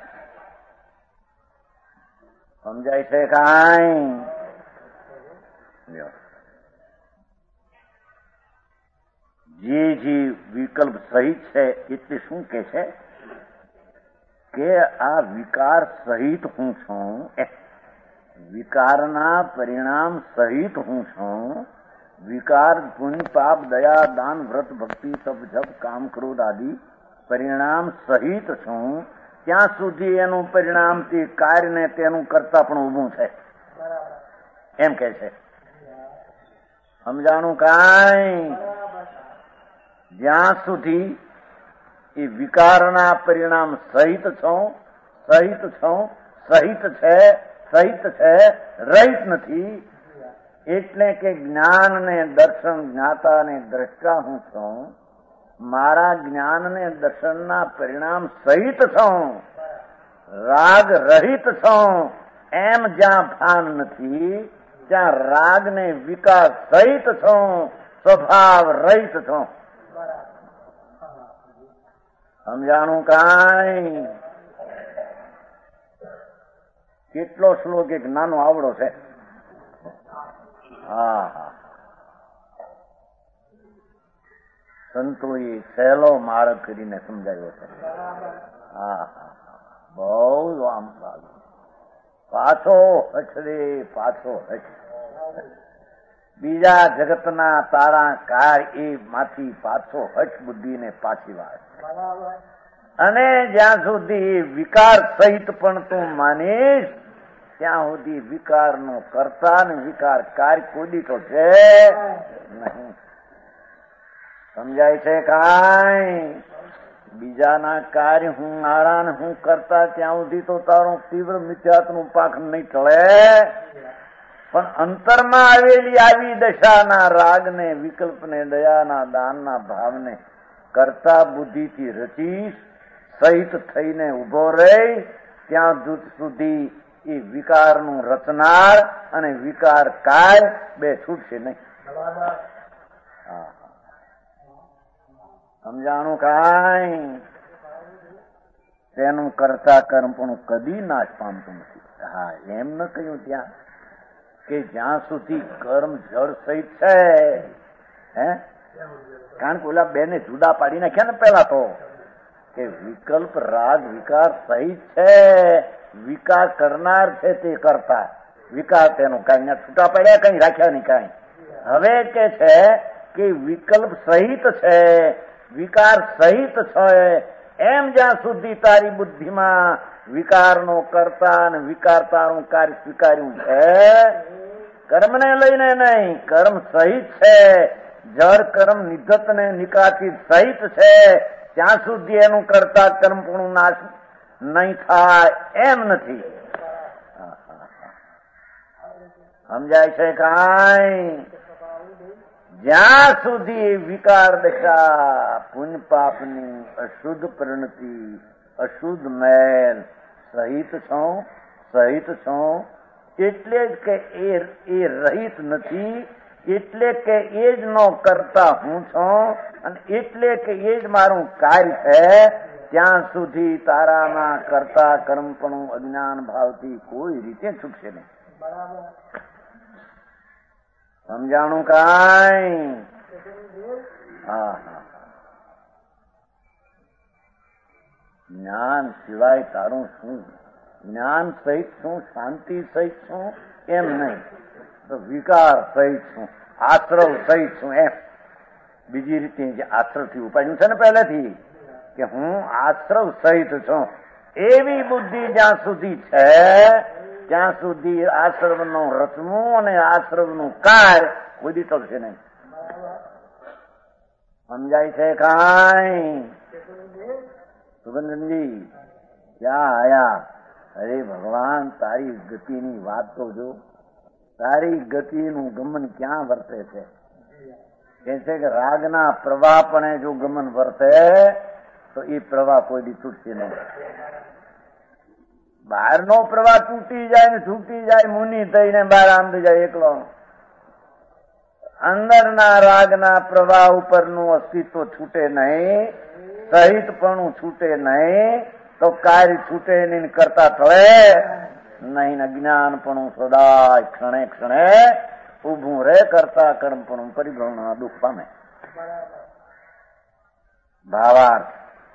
સમજાય છે કાંઈ? જે જીવ વિકલ્પ સહિત છે એટલે શું કે છે કે આ વિકાર સહિત હું છું, વિકારના પરિણામ સહિત હું છું. વિકાર પુણ્ય પાપ દયા દાન વ્રત ભક્તિ તપ જપ કામ ક્રોધ આદિ પરિણામ સહિત છું. ત્યાં સુધી એનું પરિણામ તે કાર્યને તેનું કરતા પણ ઊભું છે એમ કે છે. સમજાણું કાંઈ? જ્યાં સુધી એ વિકારના પરિણામ સહિત છું સહિત છું સહિત છે સહિત છે રહિત નથી. એટલે કે જ્ઞાન ને દર્શન જ્ઞાતા ને દ્રષ્ટા હું છું. મારા જ્ઞાન ને દર્શનના પરિણામ સહિત છું, રાગ રહિત છું. એમ જ્યાં ભાન નથી ત્યાં રાગ ને વિકાર સહિત છું, સ્વભાવ રહિત છું. સમજાણું કાંઈ? કેટલો શ્લોક એક નાનો આવડો છે. હા હા સંતોએ સહેલો માર્ગ કરીને સમજાવ્યો છે. હા હા બહુ આમ લાગ્યું. પાછો હચ રે પાછો હચ. બીજા જગતના તારા કાર એ માંથી પાછો હચ બુદ્ધિને પાછી વાત. અને જ્યાં સુધી વિકાર સહિત પણ તું માનીશ ત્યાં સુધી વિકારનો કરતા ને વિકાર કાર્ય કોઈ તો છે નહીં. સમજાય છે કાંઈ? બીજાના કાર્ય હું નારાયણ હું કરતા ત્યાં સુધી તો તારું તીવ્ર મિથ્યાત્વનું પાખ નહીં ટળે. પણ અંતરમાં આવેલી આવી દશાના રાગને વિકલ્પને દયાના દાનના ભાવને કરતા બુદ્ધિથી રચીશ સહિત થઈને ઉભો રહી ત્યાં સુધી એ વિકારનું રચનાર અને વિકાર કાર્ય બે છૂટશે નહીં. સમજાણું કાંઈ? તેનું કરતા કર્મ પણ કદી નાશ પામતું નથી. હા, એમ ન કહ્યું ત્યાં કે જ્યાં સુધી કર્મ જળ સહિત છે, હે, કારણ કે ઓલા બેને જુદા પાડી નાખ્યા ને પેલા તો કે વિકલ્પ રાગ વિકાર સહિત છે, વિકાર કરનાર છે તે કરતા, વિકાર તેનું કઈ છૂટા પડ્યા કઈ રાખ્યા નહીં કઈ. હવે કે છે કે વિકલ્પ સહિત છે, વિકાર સહિત છે, એમ જ્યાં સુધી તારી બુદ્ધિમાં વિકારનો કરતા અને વિકાર તારું કાર્ય સ્વીકાર્યું છે, કર્મને લઈને નહીં, કર્મ સહિત છે, જળ કર્મ નિધત ને નિકાસિત સહિત છે, ત્યાં સુધી એનું કરતા કર્મ પણ નાશ નહીં થાય એમ નથી. સમજાય છે કાંઈ? જ્યાં સુધી વિકાર દશા પુણ્ય પાપની અશુદ્ધ પરિણતિ અશુદ્ધ મેલ સહિત છો સહિત છો એટલે જ કે એ એ રહિત નથી, એટલે કે એ જ નો કરતા હું છું અને એટલે કે એ જ મારું કાર્ય છે, ત્યાં સુધી તારામાં કરતા કર્મપણું અજ્ઞાન ભાવથી કોઈ રીતે છૂટશે નહીં. સમજાણું કાંઈ? હા હા. જ્ઞાન સિવાય તારું શું? જ્ઞાન સહિત શું, શાંતિ સહિત શું એમ નહીં, તો વિકાર સહિત શું, આશ્રવ સહિત શું એમ. બીજી રીતે જે આશ્રવથી ઉપાડ્યું છે ને પહેલેથી કે હું આશ્રવ સહિત છું, એવી બુદ્ધિ જ્યાં સુધી છે ત્યાં સુધી આશ્રવનું રચવું અને આશ્રવનું કાર્ય કોઈ દી ટળશે નહીં. સમજાય છે કાંઈ? સુગંધનજી ક્યાં આયા? અરે ભગવાન, તારી ગતિની વાત તો જો, તારી ગતિનું ગમન ક્યાં વર્તે છે? કે છે કે રાગના પ્રવાહ પણ જો ગમન વર્તે તો એ પ્રવાહ કોઈ દી છૂટશે નહીં. બહારનો પ્રવાહ તૂટી જાય ને છૂટી જાય, મુનિ થઈને બહાર આમ થઈ જાય એકલો. અંદરના રાગના પ્રવાહ ઉપરનું અસ્તિત્વ છૂટે નહીં, સહિતપણું છૂટે નહીં, તો કાર્ય છૂટે નહીં, કરતા ટળે નહીં. અજ્ઞાનપણું સદાય ક્ષણે ક્ષણે ઉભું રહે, કરતા કર્મપણું પરિભ્રમણ દુઃખ પામે. ભાવાર્થ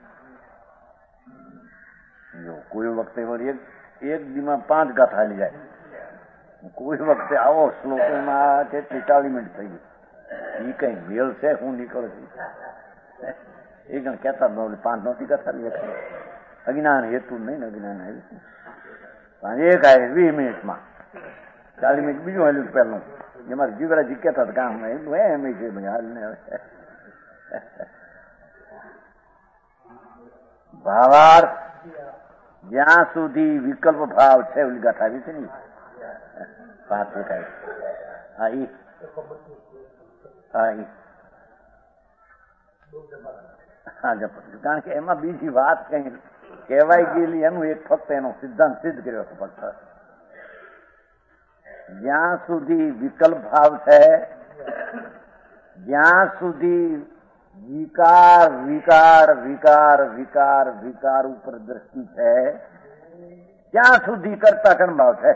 જો કોઈ વખતે વળી એક એક દીમાં પાંચ ગાથા હાલી જાય, કોઈ વખતે આવો શ્લોકોમાં કેટલી ચાલીસ મિનિટ થઈ ગઈ. એ કઈ વેલ છે હું નીકળે છે એ કઈ કહેતા પાંચ નહોતી ગાથા લે. અજ્ઞાન હેતુ નહીં ને અજ્ઞાન હેતુ પાંચ એક આવે વીસ મિનિટમાં, ચાલીસ મિનિટ બીજું હાલ્યું પહેલું. એમાં જીવરાજી કહેતા હતા કામ એટલું એમ છે હાલ ને. હવે ભાવાર્થ જ્યાં સુધી વિકલ્પ ભાવ છે ઓલી ગાથા આવી છે ને પાંચ એકાય હા ઈ હા ઈ હા કારણ કે એમાં બીજી વાત કઈ કહેવાય ગયેલી એનું એક ફક્ત એનો સિદ્ધાંત સિદ્ધ કર્યો હતો. ફક્ત જ્યાં સુધી વિકલ્પ ભાવ છે, જ્યાં સુધી વિકાર વિકાર વિકાર વિકાર વિકાર ઉપર દ્રષ્ટિ છે, ત્યાં સુધી કરતા કર્મ ભાવ છે.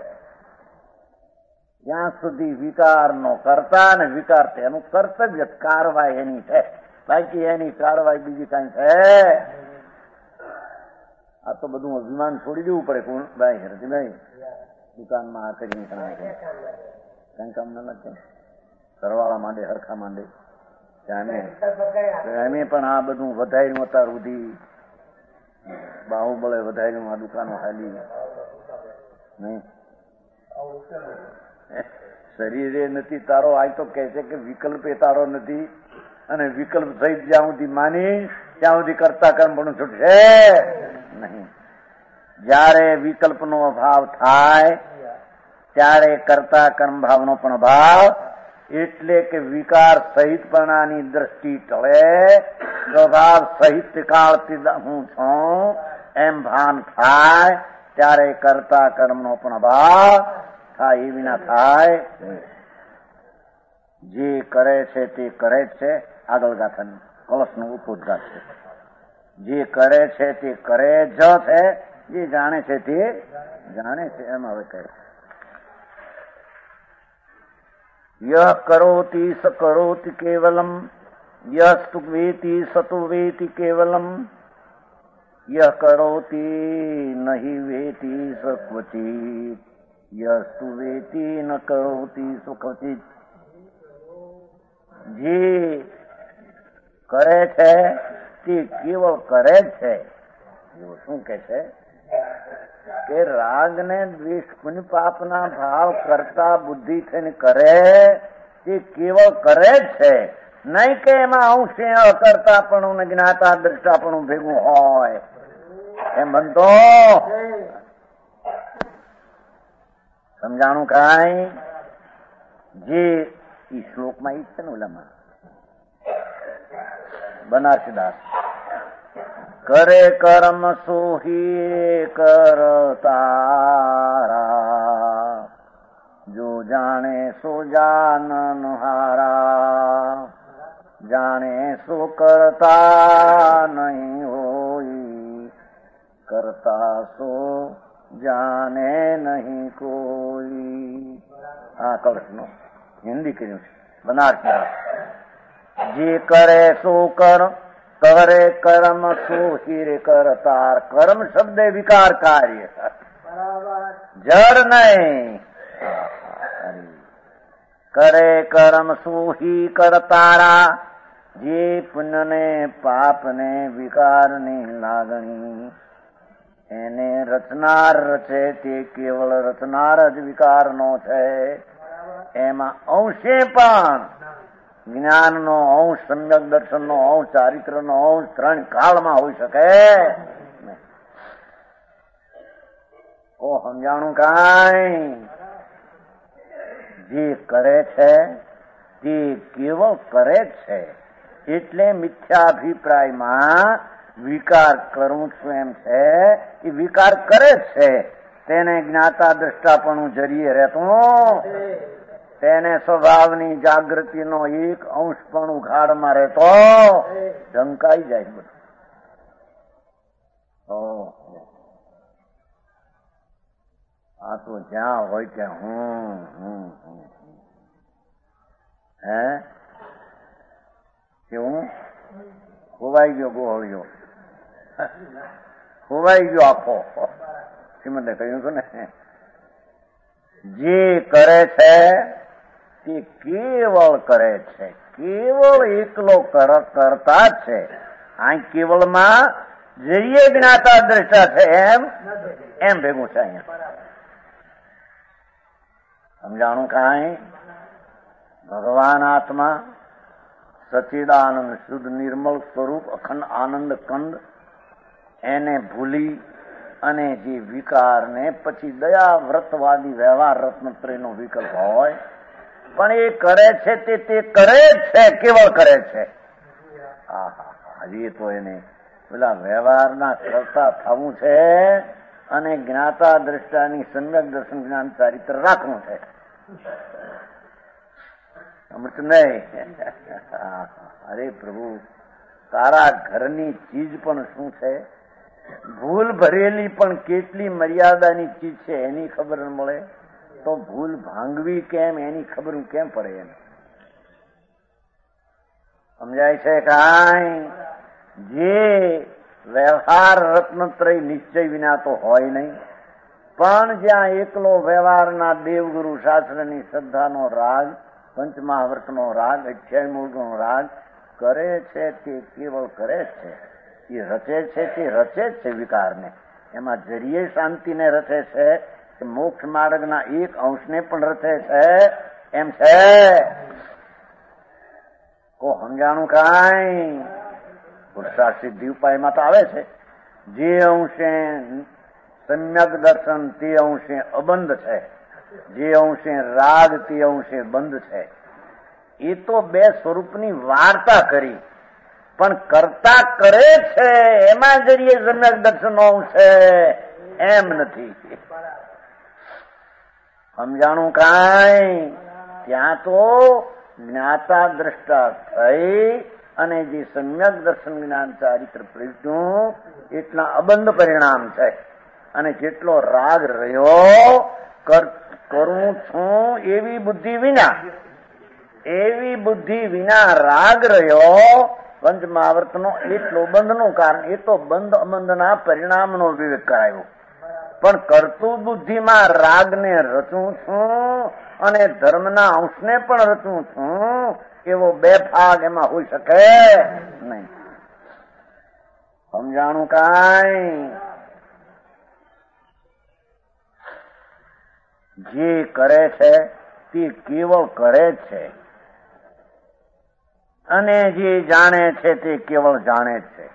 જ્યાં સુધી વિકારનો કરતા અને વિકાર તેનું કર્તવ્ય કારવાઈ એની છે, બાકી એની કારવાઈ બીજી કઈ છે. આ તો બધું અભિમાન છોડી દેવું પડે. કોણ ભાઈ હરજીભાઈ દુકાનમાં આ કરીને કણાય કઈ કામ ન લાગે સરવાળા માંડે હરખા માંડે અમે પણ આ બધું વધાર્યું અત્યાર સુધી બાહુબળે વધાર્યું આ દુકાનો ખાલી નહીં શરીરે નથી તારો આ તો કહે છે કે વિકલ્પ એ તારો નથી અને વિકલ્પ સહિત જ્યાં સુધી માની ત્યાં સુધી કરતા કર્મ પણ છૂટશે નહીં. જયારે વિકલ્પનો અભાવ થાય ત્યારે કરતા કર્મ ભાવનો પણ અભાવ, એટલે કે વિકાર સહિતપણાની દ્રષ્ટિ ટળે, સ્વભાવ સહિત કાળથી હું છું એમ ભાન થાય ત્યારે કરતા કર્મનો પણ અભાવ થાય. એ વિના થાય જે કરે છે તે કરે જ છે. આગળ ગાથાનું કળશનું ઉત્તોદગાત છે. જે કરે છે તે કરે જ છે, જે જાણે છે તે જાણે છે. એમ હવે કહે યહ કરોતિ સ કરોતિ કેવલમ, યસ્તુ વેતિ સતુ વેતિ કેવલમ, યહ કરોતિ નહિ વેતિ સ ક્વચિત, યસ્તુ વેતિ ન કરોતિ સ ક્વચિત. જે કરે છે તે કેવળ કરે જ છે. એવું શું કે છે કે રાગ ને દ્વેષ પુણ્ય પાપના ભાવ કરતા બુદ્ધિ થઈને કરે તે કેવળ કરે જ છે, નહીં કે એમાં અંશે અકર્તાપણું ને જ્ઞાતા દ્રષ્ટાપણું ભેગું હોય એમ બનતો. સમજાણું કાંઈ? જે ઈ શ્લોકમાં ઈ છે ને ઓલામાં બનારસીદાસ કરે કર્મ સોહી કરતારા, જો જાણે સો જાનન હારા, જાણે સો કરતા નહીં હોય, કરતા સો જાને નહીં કોઈ. આ કળશનો હિન્દી કર્યું છે બનારસીદાસ. જે કરે સો કર્મ, કરે કર્મ સોહિરે કરતાર. કર્મ શબ્દ વિકાર કાર્ય, જર નહીં. કરે કર્મ સોહી કરતારા, જે પુણ્ય ને પાપ ને વિકાર ની લાગણી એને રચનાર રચે તે કેવળ રચનાર જ વિકાર નો છે. એમાં અંશે પણ જ્ઞાનનો અંશ, સમ્યક દર્શનનો અંશ, ચારિત્રનો અંશ ત્રણ કાળમાં હોઈ શકે. ઓ સમજાણું કાંઈ? જે કરે છે તે કેવળ કરે જ છે, એટલે મિથ્યાભિપ્રાયમાં વિકાર કરું છું એમ છે એ વિકાર કરે જ છે. તેને જ્ઞાતા દ્રષ્ટાપણું જરીએ રહેતું, તેને સ્વભાવની જાગૃતિનો એક અંશ પણ ઉઘાડમાં રહેતો ઢંકાઈ જાય બધું. આ તો જ્યાં હોય કે હું હું હે કેવું ખોવાઈ ગયો, ગોહળ્યો ખોવાઈ ગયો આખો. શ્રીમદે કહ્યું હતું ને, જે કરે છે તે કેવળ કરે છે, કેવળ એકલો કરતા જ છે. આ કેવળમાં જઈએ જ્ઞાતા દ્રષ્ટા છે એમ એમ ભેગું છે. અહીંયા સમજાણું કાંઈ? ભગવાન આત્મા સચિદાનંદ શુદ્ધ નિર્મળ સ્વરૂપ અખંડ આનંદ કંદ, એને ભૂલી અને જે વિકાર ને પછી દયા વ્રતવાદી વ્યવહાર રત્નત્રયનો વિકલ્પ હોય પણ એ કરે છે તે તે કરે જ છે, કેવળ કરે છે. હજી તો એને પેલા વ્યવહારના કરતા થવું છે અને જ્ઞાતા દ્રષ્ટાની સમ્યક દર્શન જ્ઞાન ચારિત્ર રાખવું છે. અમૃત નહીં. અરે પ્રભુ, તારા ઘરની ચીજ પણ શું છે, ભૂલ ભરેલી પણ કેટલી મર્યાદાની ચીજ છે એની ખબર ન મળે તો ભૂલ ભાંગવી કેમ એની ખબર કેમ પડે એને? સમજાય છે કાંઈ? જે વ્યવહાર રત્નત્રય નિશ્ચય વિના તો હોય નહીં, પણ જ્યાં એકલો વ્યવહારના દેવગુરુ શાસ્ત્રની શ્રદ્ધાનો રાગ, પંચમહાવ્રતનો રાગ, અઠ્યાવીમૂળનો રાગ કરે છે તે કેવળ કરે છે. એ રચે છે તે રચે જ છે વિકારને. એમાં જરીએ શાંતિને રચે છે કે મોક્ષ માર્ગના એક અંશને પણ રચે છે એમ છે. કો સમજાણું કાંઈ? પુરુષાર્થ સિદ્ધિ ઉપાયમાં તો આવે છે જે અંશે સમ્યક દર્શન તે અંશે અબંધ છે, જે અંશે રાગ તે અંશે બંધ છે. એ તો બે સ્વરૂપની વાર્તા કરી, પણ કરતા કરે છે એમાં જરીએ સમ્યક દર્શન અંશે એમ નથી. સમજાણું કાંઈ? ત્યાં તો જ્ઞાતા દ્રષ્ટા થઈ અને જે સમ્યક દર્શન જ્ઞાન ચારિત્ર પ્રજ્ઞું એટલા અબંધ પરિણામ છે. અને જેટલો રાગ રહ્યો કરું છું એવી બુદ્ધિ વિના, એવી બુદ્ધિ વિના રાગ રહ્યો પંચમહાવર્તનો એટલો બંધનું કારણ. એ તો બંધ અબંધના પરિણામનો વિવેક કરાયો. પણ કરતું બુદ્ધિમાં રાગને રચું છું અને ધર્મના અંશને પણ રચું છું એવો બે ભાગ એમાં હોઈ શકે નહીં. સમજાણું કાંઈ? જે કરે છે તે કેવળ કરે છે અને જે જાણે છે તે કેવળ જાણે છે.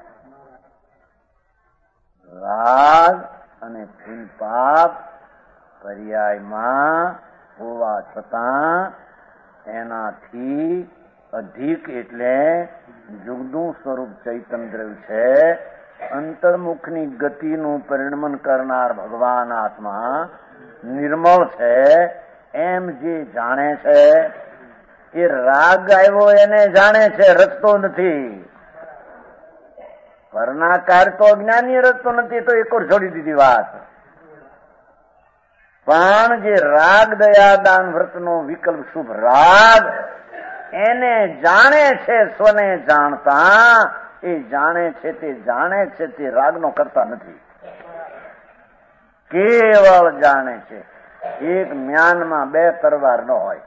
રાગ અને પુણ્ય પાપ પર્યાયમાં હોવા છતાં એનાથી અધિક એટલે જુગનું સ્વરૂપ ચૈતન્ય દ્રવ્ય છે. અંતર્મુખની ગતિનું પરિણમન કરનાર ભગવાન આત્મા નિર્મળ છે એમ જે જાણે છે એ રાગ આવ્યો એને જાણે છે, રચતો નથી. કર્ણાકાર તો અજ્ઞાની રચતો નથી, તો એક છોડી દીધી વાત. પણ જે રાગ દયા દાન વ્રતનો વિકલ્પ શુભ રાગ એને જાણે છે, સ્વને જાણતા એ જાણે છે તે જાણે છે તે રાગનો કરતા નથી, કેવળ જાણે છે. એક મ્યાનમાં બે તરવાર ન હોય.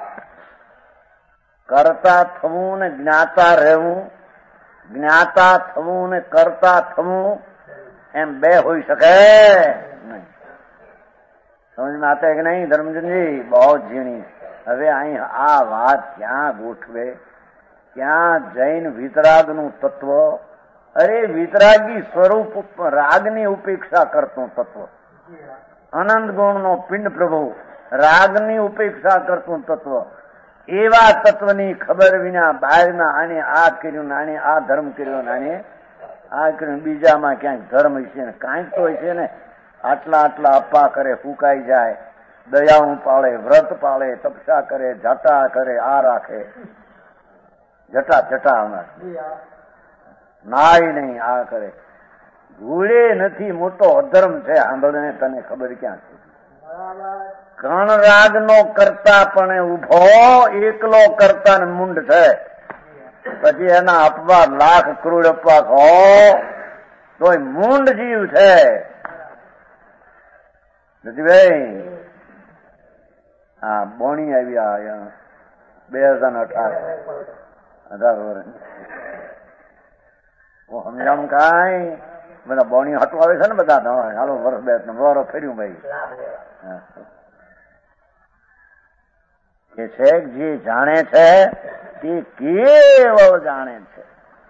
કરતા થવું ને જ્ઞાતા રહેવું, જ્ઞાતા થવું ને કરતા થવું એમ બે હોઈ શકે નહીં. સમજમાં આતા કે નહીં ધર્મચંદજી? બહુ ઝીણી. હવે અહીં આ વાત ક્યાં ગોઠવે? ક્યાં જૈન વિતરાગનું તત્વ? અરે વિતરાગી સ્વરૂપ રાગની ઉપેક્ષા કરતું તત્વ, અનંત ગુણનો પિંડ પ્રભુ રાગની ઉપેક્ષા કરતું તત્વ, એવા તત્વની ખબર વિના બહારના આને આ કર્યું, આને આ ધર્મ કર્યો, આને આ કર્યું, બીજામાં ક્યાંક ધર્મ છે ને કાંઈક તો હોય છે ને. આટલા આટલા અપ્પા કરે, ફૂંકાઈ જાય, દયાળુ પાળે, વ્રત પાળે, તપસ્યા કરે, જટા કરે, આ રાખે, જટા જટા નાય નહીં, આ કરે, ભૂલે નથી, મોટો અધર્મ છે. સાંભળને તને ખબર ક્યાં છે? કણ રાગ નો કરતા પણ ઉભો એકલો કરતા ને મુંડ છે. પછી એના અપવાદ લાખ કરોડ અપવાદ હો તોય મુંડ જીવ છે. ભાઈ હા બોણી આવી બે હજાર અઢાર અઢાર વર્ષ સમજાણું કાંઈ? બધા બોણી હટવા આવે છે ને બધા. હાલો વર્ષ બે વર્ષ ફર્યું ભાઈ. કે છે જે જાણે છે તે કેવળ જાણે છે.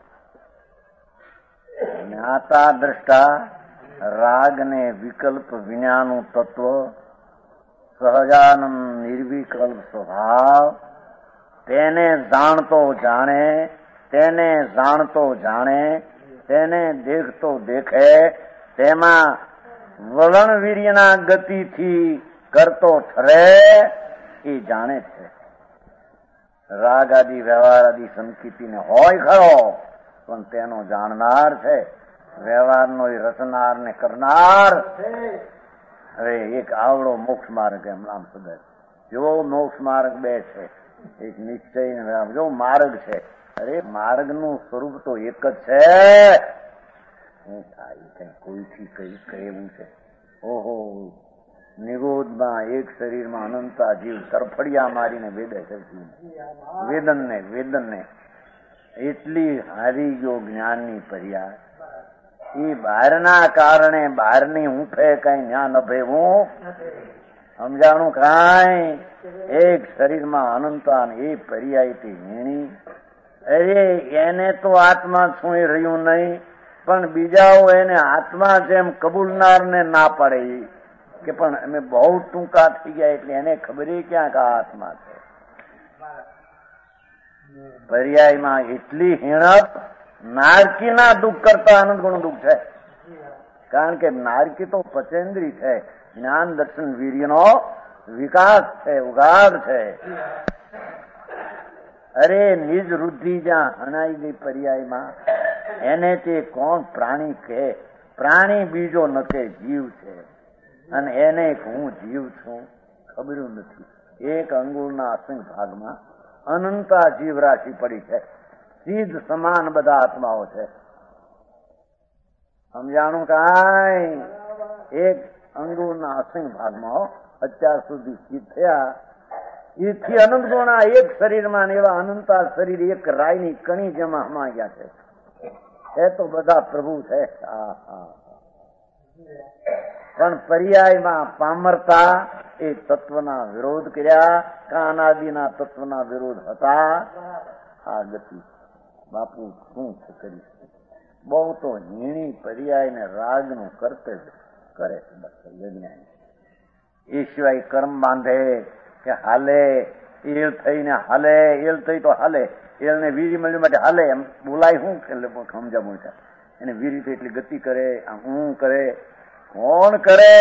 જ્ઞાતા દ્રષ્ટા રાગ ને વિકલ્પ વિનાનું તત્વ, સહજાનંદ નિર્વિકલ્પ સ્વભાવ, તેને જાણતો જાણે, તેને જાણતો જાણે, તેને દેખતો દેખે, તેમાં વલણ વીર્યના ગતિથી કરતો ઠરે એ જાણે છે. રાગ આદિ વ્યવહાર આદિ સંકિતિને હોય ખરો, પણ તેનો જાણનાર છે. વ્યવહારનો એ રચનાર ને કરનાર. હવે એક આવડો મોક્ષ માર્ગ એમ નામ સુધર. જો મોક્ષ માર્ગ બે છે, એક નિશ્ચય જો માર્ગ છે. અરે માર્ગનું સ્વરૂપ તો એક જ છે. કોઈથી કઈ કહેવું છે? ઓહો, નિરોધમાં એક શરીરમાં અનંતા જીવ તરફડિયા મારીને વેદે કરતી વેદનને વેદનને એટલી હારી ગયો જ્ઞાનની પર્યા. એ બહારના કારણે બહારની હૂંફે કઈ ન્યા ન ભેવું સમજાણું કાંઈ. એક શરીરમાં અનંતા એ પર્યાયથી હીણી. અરે એને તો આત્મા છું રહ્યું નહીં, પણ બીજાઓ એને આત્મા જેમ કબૂલનાર ને ના પડે કે પણ અમે બહુ ટૂંકા થઈ ગયા એટલે એને ખબર ક્યાં કે આત્મા છે. પર્યાયમાં એટલી હીણપ નારકીના દુઃખ કરતા આનંદ ગુણ દુઃખ છે. કારણ કે નારકી તો પચેન્દ્રી છે, જ્ઞાન દર્શન વીર્યનો વિકાસ છે, ઉગાડ છે. અરે નિજ વૃદ્ધિ જ્યાં હણાઈ ગઈ પર્યાયમાં એને તે કોણ પ્રાણી કહે? પ્રાણી બીજો ન કે જીવ છે, અને એને હું જીવ છું ખબર નથી. એક અંગુળના અસંખ્ય ભાગમાં અનંતા જીવ રાશિ પડી છે. સીધ સમાન બધા આત્માઓ છે. સમજાણું કાંઈ? એક અંગુળના અસંખ્ય ભાગમાં અત્યાર સુધી સિદ્ધ થયા. એથી અનંત ગુણા એક શરીરમાં એવા અનંતા શરીર એક રાયની કણી જેમાં હમા ગયા છે. એ તો બધા પ્રભુ છે. પણ પર્યાયમાં પામરતા એ તત્વના વિરોધ કર્યા. કાનાદિના તત્વના વિરોધ હતા. આ ગતિ બાપુ શું કરી બહુ તો હીણી પર્યાય ને રાગનું કર્તવ્ય કરે છે. બસ યજ્ઞ એ સિવાય કર્મ બાંધે કે હાલે એલ થઈને હાલે, એલ થઈ તો હાલે, એલ ને વીરી મળ્યું માટે હાલે એમ બોલાય શું સમજા મોટા. એને વીરી થઈ એટલી ગતિ કરે, આ હું કરે, કોણ કરે?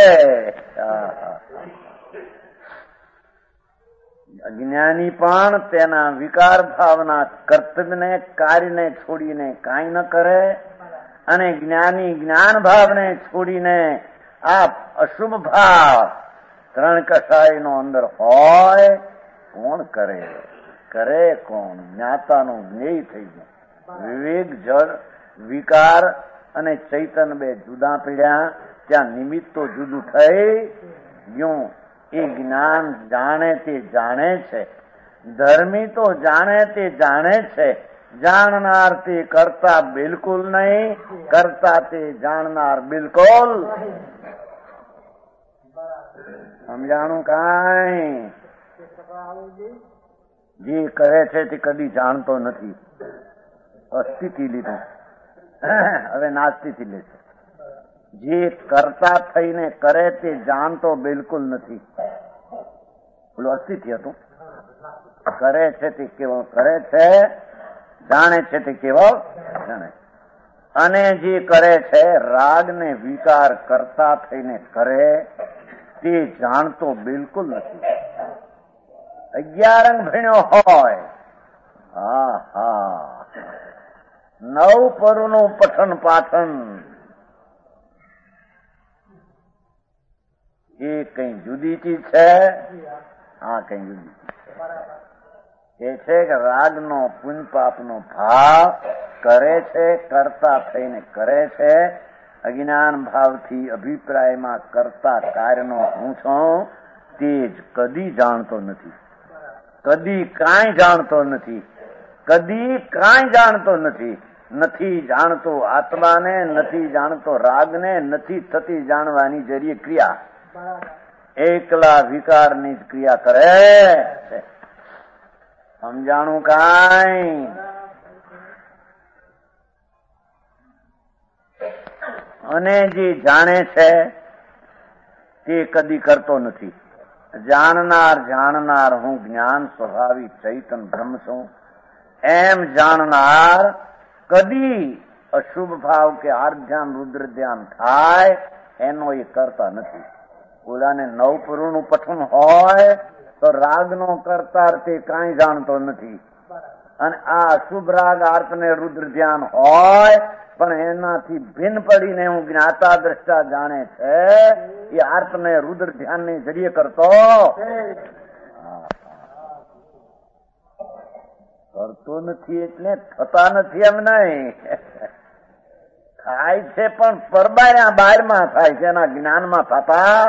અજ્ઞાની પણ તેના વિકાર ભાવના કર્તવ્યને કાર્યને છોડીને કાંઈ ન કરે, અને જ્ઞાની જ્ઞાન ભાવને છોડીને આ અશુભ ભાવ ત્રણ કસાયનો અંદર હોય, કોણ કરે? કરે કોણ? જ્ઞાતાનું જ્ઞેય થઈ ગયું. વિવેક જળ વિકાર અને ચૈતન બે જુદા પડ્યા. ત્યાં નિમિત્ત તો જુદું થઈ ગયું. એ જ્ઞાન જાણે તે જાણે છે, ધર્મી તો જાણે તે જાણે છે, જાણનાર તે કરતા બિલકુલ નહીં, કરતા તે જાણનાર બિલકુલ. સમજાણું કાંઈ? જે કરે છે તે કદી જાણતો નથી. અસ્થિથી લીધું, હવે નાસ્તિથી લે છે. જે કરતા થઈને કરે તે જાણતો બિલકુલ નથી. પેલું અસ્થિથી હતું. કરે છે તે કેવો કરે છે, જાણે છે તે કેવો જાણે. અને જે કરે છે રાગ ને વિકાર કરતા થઈને કરે તે જાણતો બિલકુલ નથી. અગિયાર અંગ ભણ્યો હોય, હા હા, નવ પરુનું પઠન પાઠન, એ કઈ જુદી ચીજ છે. હા, કઈ જુદી ચીજ એ છે કે રાગનો પુણ્ય પાપનો ભાવ કરે છે, કરતા થઈને કરે છે. અજ્ઞાન ભાવથી અભિપ્રાયમાં કરતા કાર્યનો હું છું તે જ કદી જાણતો નથી. કદી કાંઈ જાણતો નથી. કદી કાંઈ જાણતો નથી. નથી જાણતો આત્માને, નથી જાણતો રાગને, નથી થતી જાણવાની જરીએ ક્રિયા. એકલા વિકારની જ ક્રિયા કરે છે. સમજાણું કાંઈ? અને જે જાણે છે તે કદી કરતો નથી. જાણનાર જાણનાર હું જ્ઞાન સ્વભાવી ચૈતન બ્રહ્મ છું એમ જાણનાર કદી અશુભ ભાવ કે આર્ધ્યાન રુદ્ર ધ્યાન થાય એનો એ કરતા નથી. ઓલાને નવ પુરુનું પઠન હોય તો રાગનો કરતા તે કાંઈ જાણતો નથી. અને આ અશુભ રાગ આર્ત ને રુદ્ર ધ્યાન હોય પણ એનાથી ભિન્ન પડીને હું જ્ઞાતા દ્રષ્ટા જાણે છે એ આર્ત ને રુદ્ર ધ્યાન ને જરીએ કરતો કરતો નથી એટલે થતા નથી એમ નહીં. થાય છે પણ પરબાયા બહારમાં થાય છે, એના જ્ઞાનમાં થતા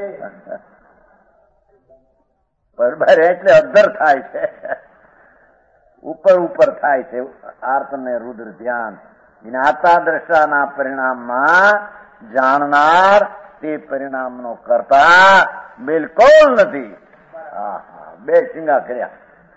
પરબાર એટલે અધર થાય છે, ઉપર ઉપર થાય છે. આર્ત ને રુદ્ર ધ્યાન જ્ઞાતા દ્રષ્ટાના પરિણામમાં જાણનાર તે પરિણામનો કરતા બિલકુલ નથી. બે સિંગા કર્યા.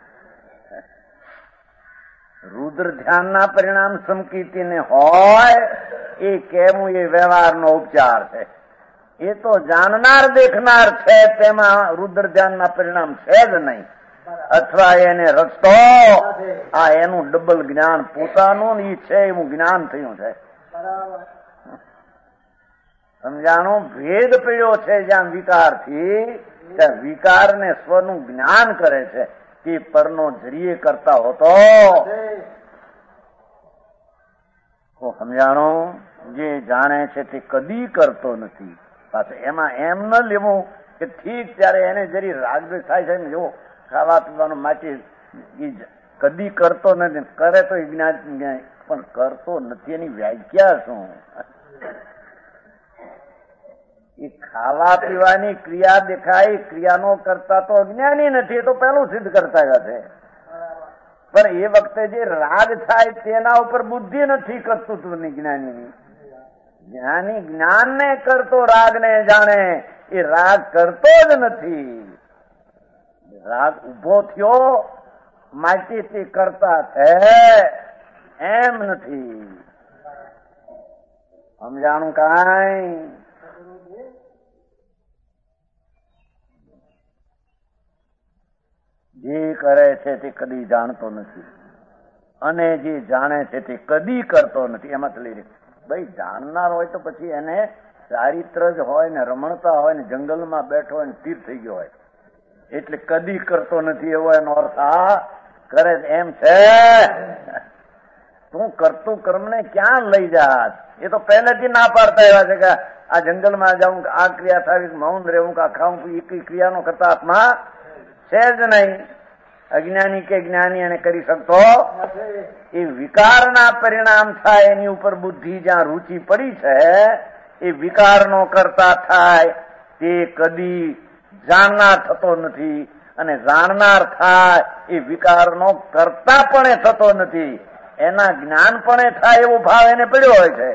રુદ્ર ધ્યાનના પરિણામ સમકીર્તિને હોય એ કેવું એ વ્યવહારનો ઉપચાર છે. એ તો જાણનાર દેખનાર છે, તેમાં રુદ્ર ધ્યાનના પરિણામ છે જ નહીં. અથવા એને રસ્તો આ એનું ડબલ જ્ઞાન પોતાનું ઈ છે એવું જ્ઞાન થયું છે. સમજાણું? ભેદ પીડ્યો છે જ્યાં વિકારથી, ત્યાં વિકારને સ્વનું જ્ઞાન કરે છે કે પરનો જરીએ કરતા હોતો. સમજાણો? જે જાણે છે તે કદી કરતો નથી. પાછું એમાં એમ ન લેવું કે ઠીક ત્યારે એને જરી રાગદ્વેષ થાય છે ને, જો ખાવા પીવાનું માટી કદી કરતો નથી, કરે તો જ્ઞાન, પણ કરતો નથી એની વ્યાખ્યા શું? એ ખાવા પીવાની ક્રિયા દેખાય, ક્રિયાનો કરતા તો અજ્ઞાની નથી, એ તો પેલું સિદ્ધ કરતા છે. પણ એ વખતે જે રાગ થાય તેના ઉપર બુદ્ધિ નથી કર્તૃત્વની જ્ઞાનીની. જ્ઞાની જ્ઞાનને કરતો રાગને જાણે, એ રાગ કરતો જ નથી. રાગ ઉભો થયો માટીથી કરતા છે એમ નથી. સમજાણું? કાંઈ જે કરે છે તે કદી જાણતો નથી, અને જે જાણે છે તે કદી કરતો નથી. એમાં ચલી રહી. ભાઈ જાણનાર હોય તો પછી એને ચારિત્ર જ હોય ને, રમણતા હોય ને, જંગલમાં બેઠો હોય ને તીર થઈ ગયો હોય, એટલે કદી કરતો નથી એવો એનો અર્થ આ કરે એમ છે. તું કરતું કર્મને ક્યાં લઈ જાત? એ તો પહેલેથી ના પાડતા એવા છે કે આ જંગલમાં જાઉં, આ ક્રિયા થાય, મૌન રહેવું, કે ખાવું, એ ક્રિયાનો કરતા હાથમાં છે જ નહીં. અજ્ઞાની કે જ્ઞાની એને કરી શકતો એ વિકારના પરિણામ થાય એની ઉપર બુદ્ધિ જ્યાં રૂચિ પડી છે, એ વિકારનો કરતા થાય તે કદી જાણનાર થતો નથી, અને જાણનાર થાય એ વિકારનો કરતા પણ થતો નથી. એના જ્ઞાન પણ થાય એવો ભાવ એને પડ્યો હોય છે.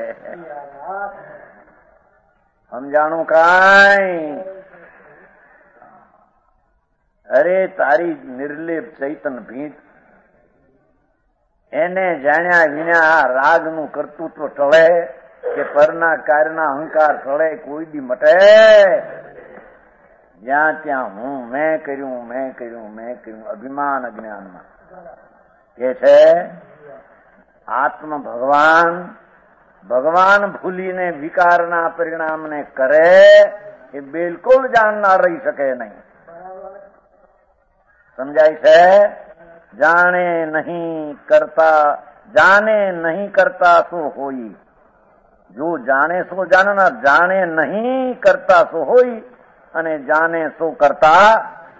સમજાણું? કાંઈ? અરે તારી નિર્લેપ ચૈતન ભીત, એને જાણ્યા વિના રાગનું કર્તૃત્વ ટળે કે પરના કાર્યના અહંકાર ટળે? કોઈ દી મટે? જ્યાં ત્યાં હું મેં કર્યું, મેં કર્યું, મેં કર્યું, અભિમાન અજ્ઞાનમાં કે છે. આત્મ ભગવાન ભગવાન ભૂલીને વિકારના પરિણામને કરે એ બિલકુલ જાણનાર રહી શકે નહીં. સમજાય છે? જાણે નહીં કરતા, જાણે નહીં કરતા શું હોય? જો જાણે સો જાણનાર, જાણે નહીં કરતા શું હોય અને જાણે શું કરતા.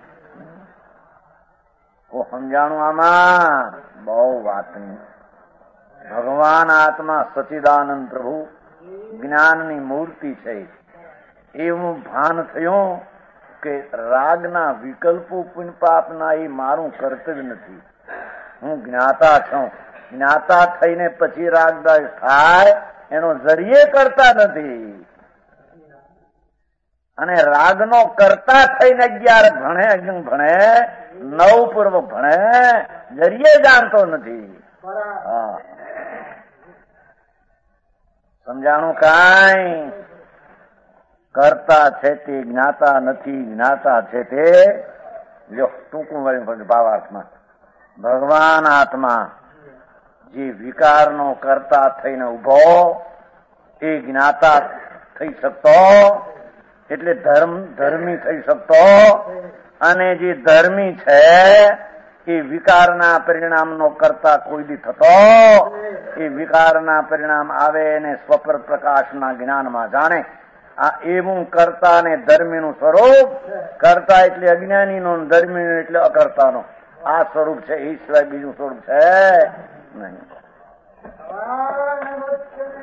ઓ સમજાણું? આમાં બહુ વાત નહીં. ભગવાન આત્મા સચિદાનંદ પ્રભુ જ્ઞાનની મૂર્તિ છે, એવું ભાન થયું કે રાગના વિકલ્પો પુણ્ય પાપના એ મારું કર્તવ્ય નથી. હું જ્ઞાતા છું. જ્ઞાતા થઈને પછી રાગદાસ થાય એનો જરીએ કરતા નથી, અને રાગનો કરતા થઈને અગિયાર ભણે, અજ્ઞ ભણે, નવ પૂર્વ ભણે, જરીએ જાણતો નથી. હા સમજાણું? કાંઈ? કરતા છે તે જ્ઞાતા નથી, જ્ઞાતા છે તે જો ટૂંકું વળ્યું ભાવાર્થમાં ભગવાન આત્મા જે વિકારનો કરતા થઈને ઉભો એ જ્ઞાતા થઈ શકતો, એટલે ધર્મ ધર્મી થઈ શકતો, અને જે ધર્મી છે એ વિકારના પરિણામનો કરતા કોઈ દી થતો, એ વિકારના પરિણામ આવે એને સ્વપર પ્રકાશના જ્ઞાનમાં જાણે. આ એવું કરતા ને ધર્મીનું સ્વરૂપ, કરતા એટલે અજ્ઞાનીનું, ધર્મીનું એટલે અકર્તાનું આ સ્વરૂપ છે. એ સિવાય બીજું સ્વરૂપ છે નહીં.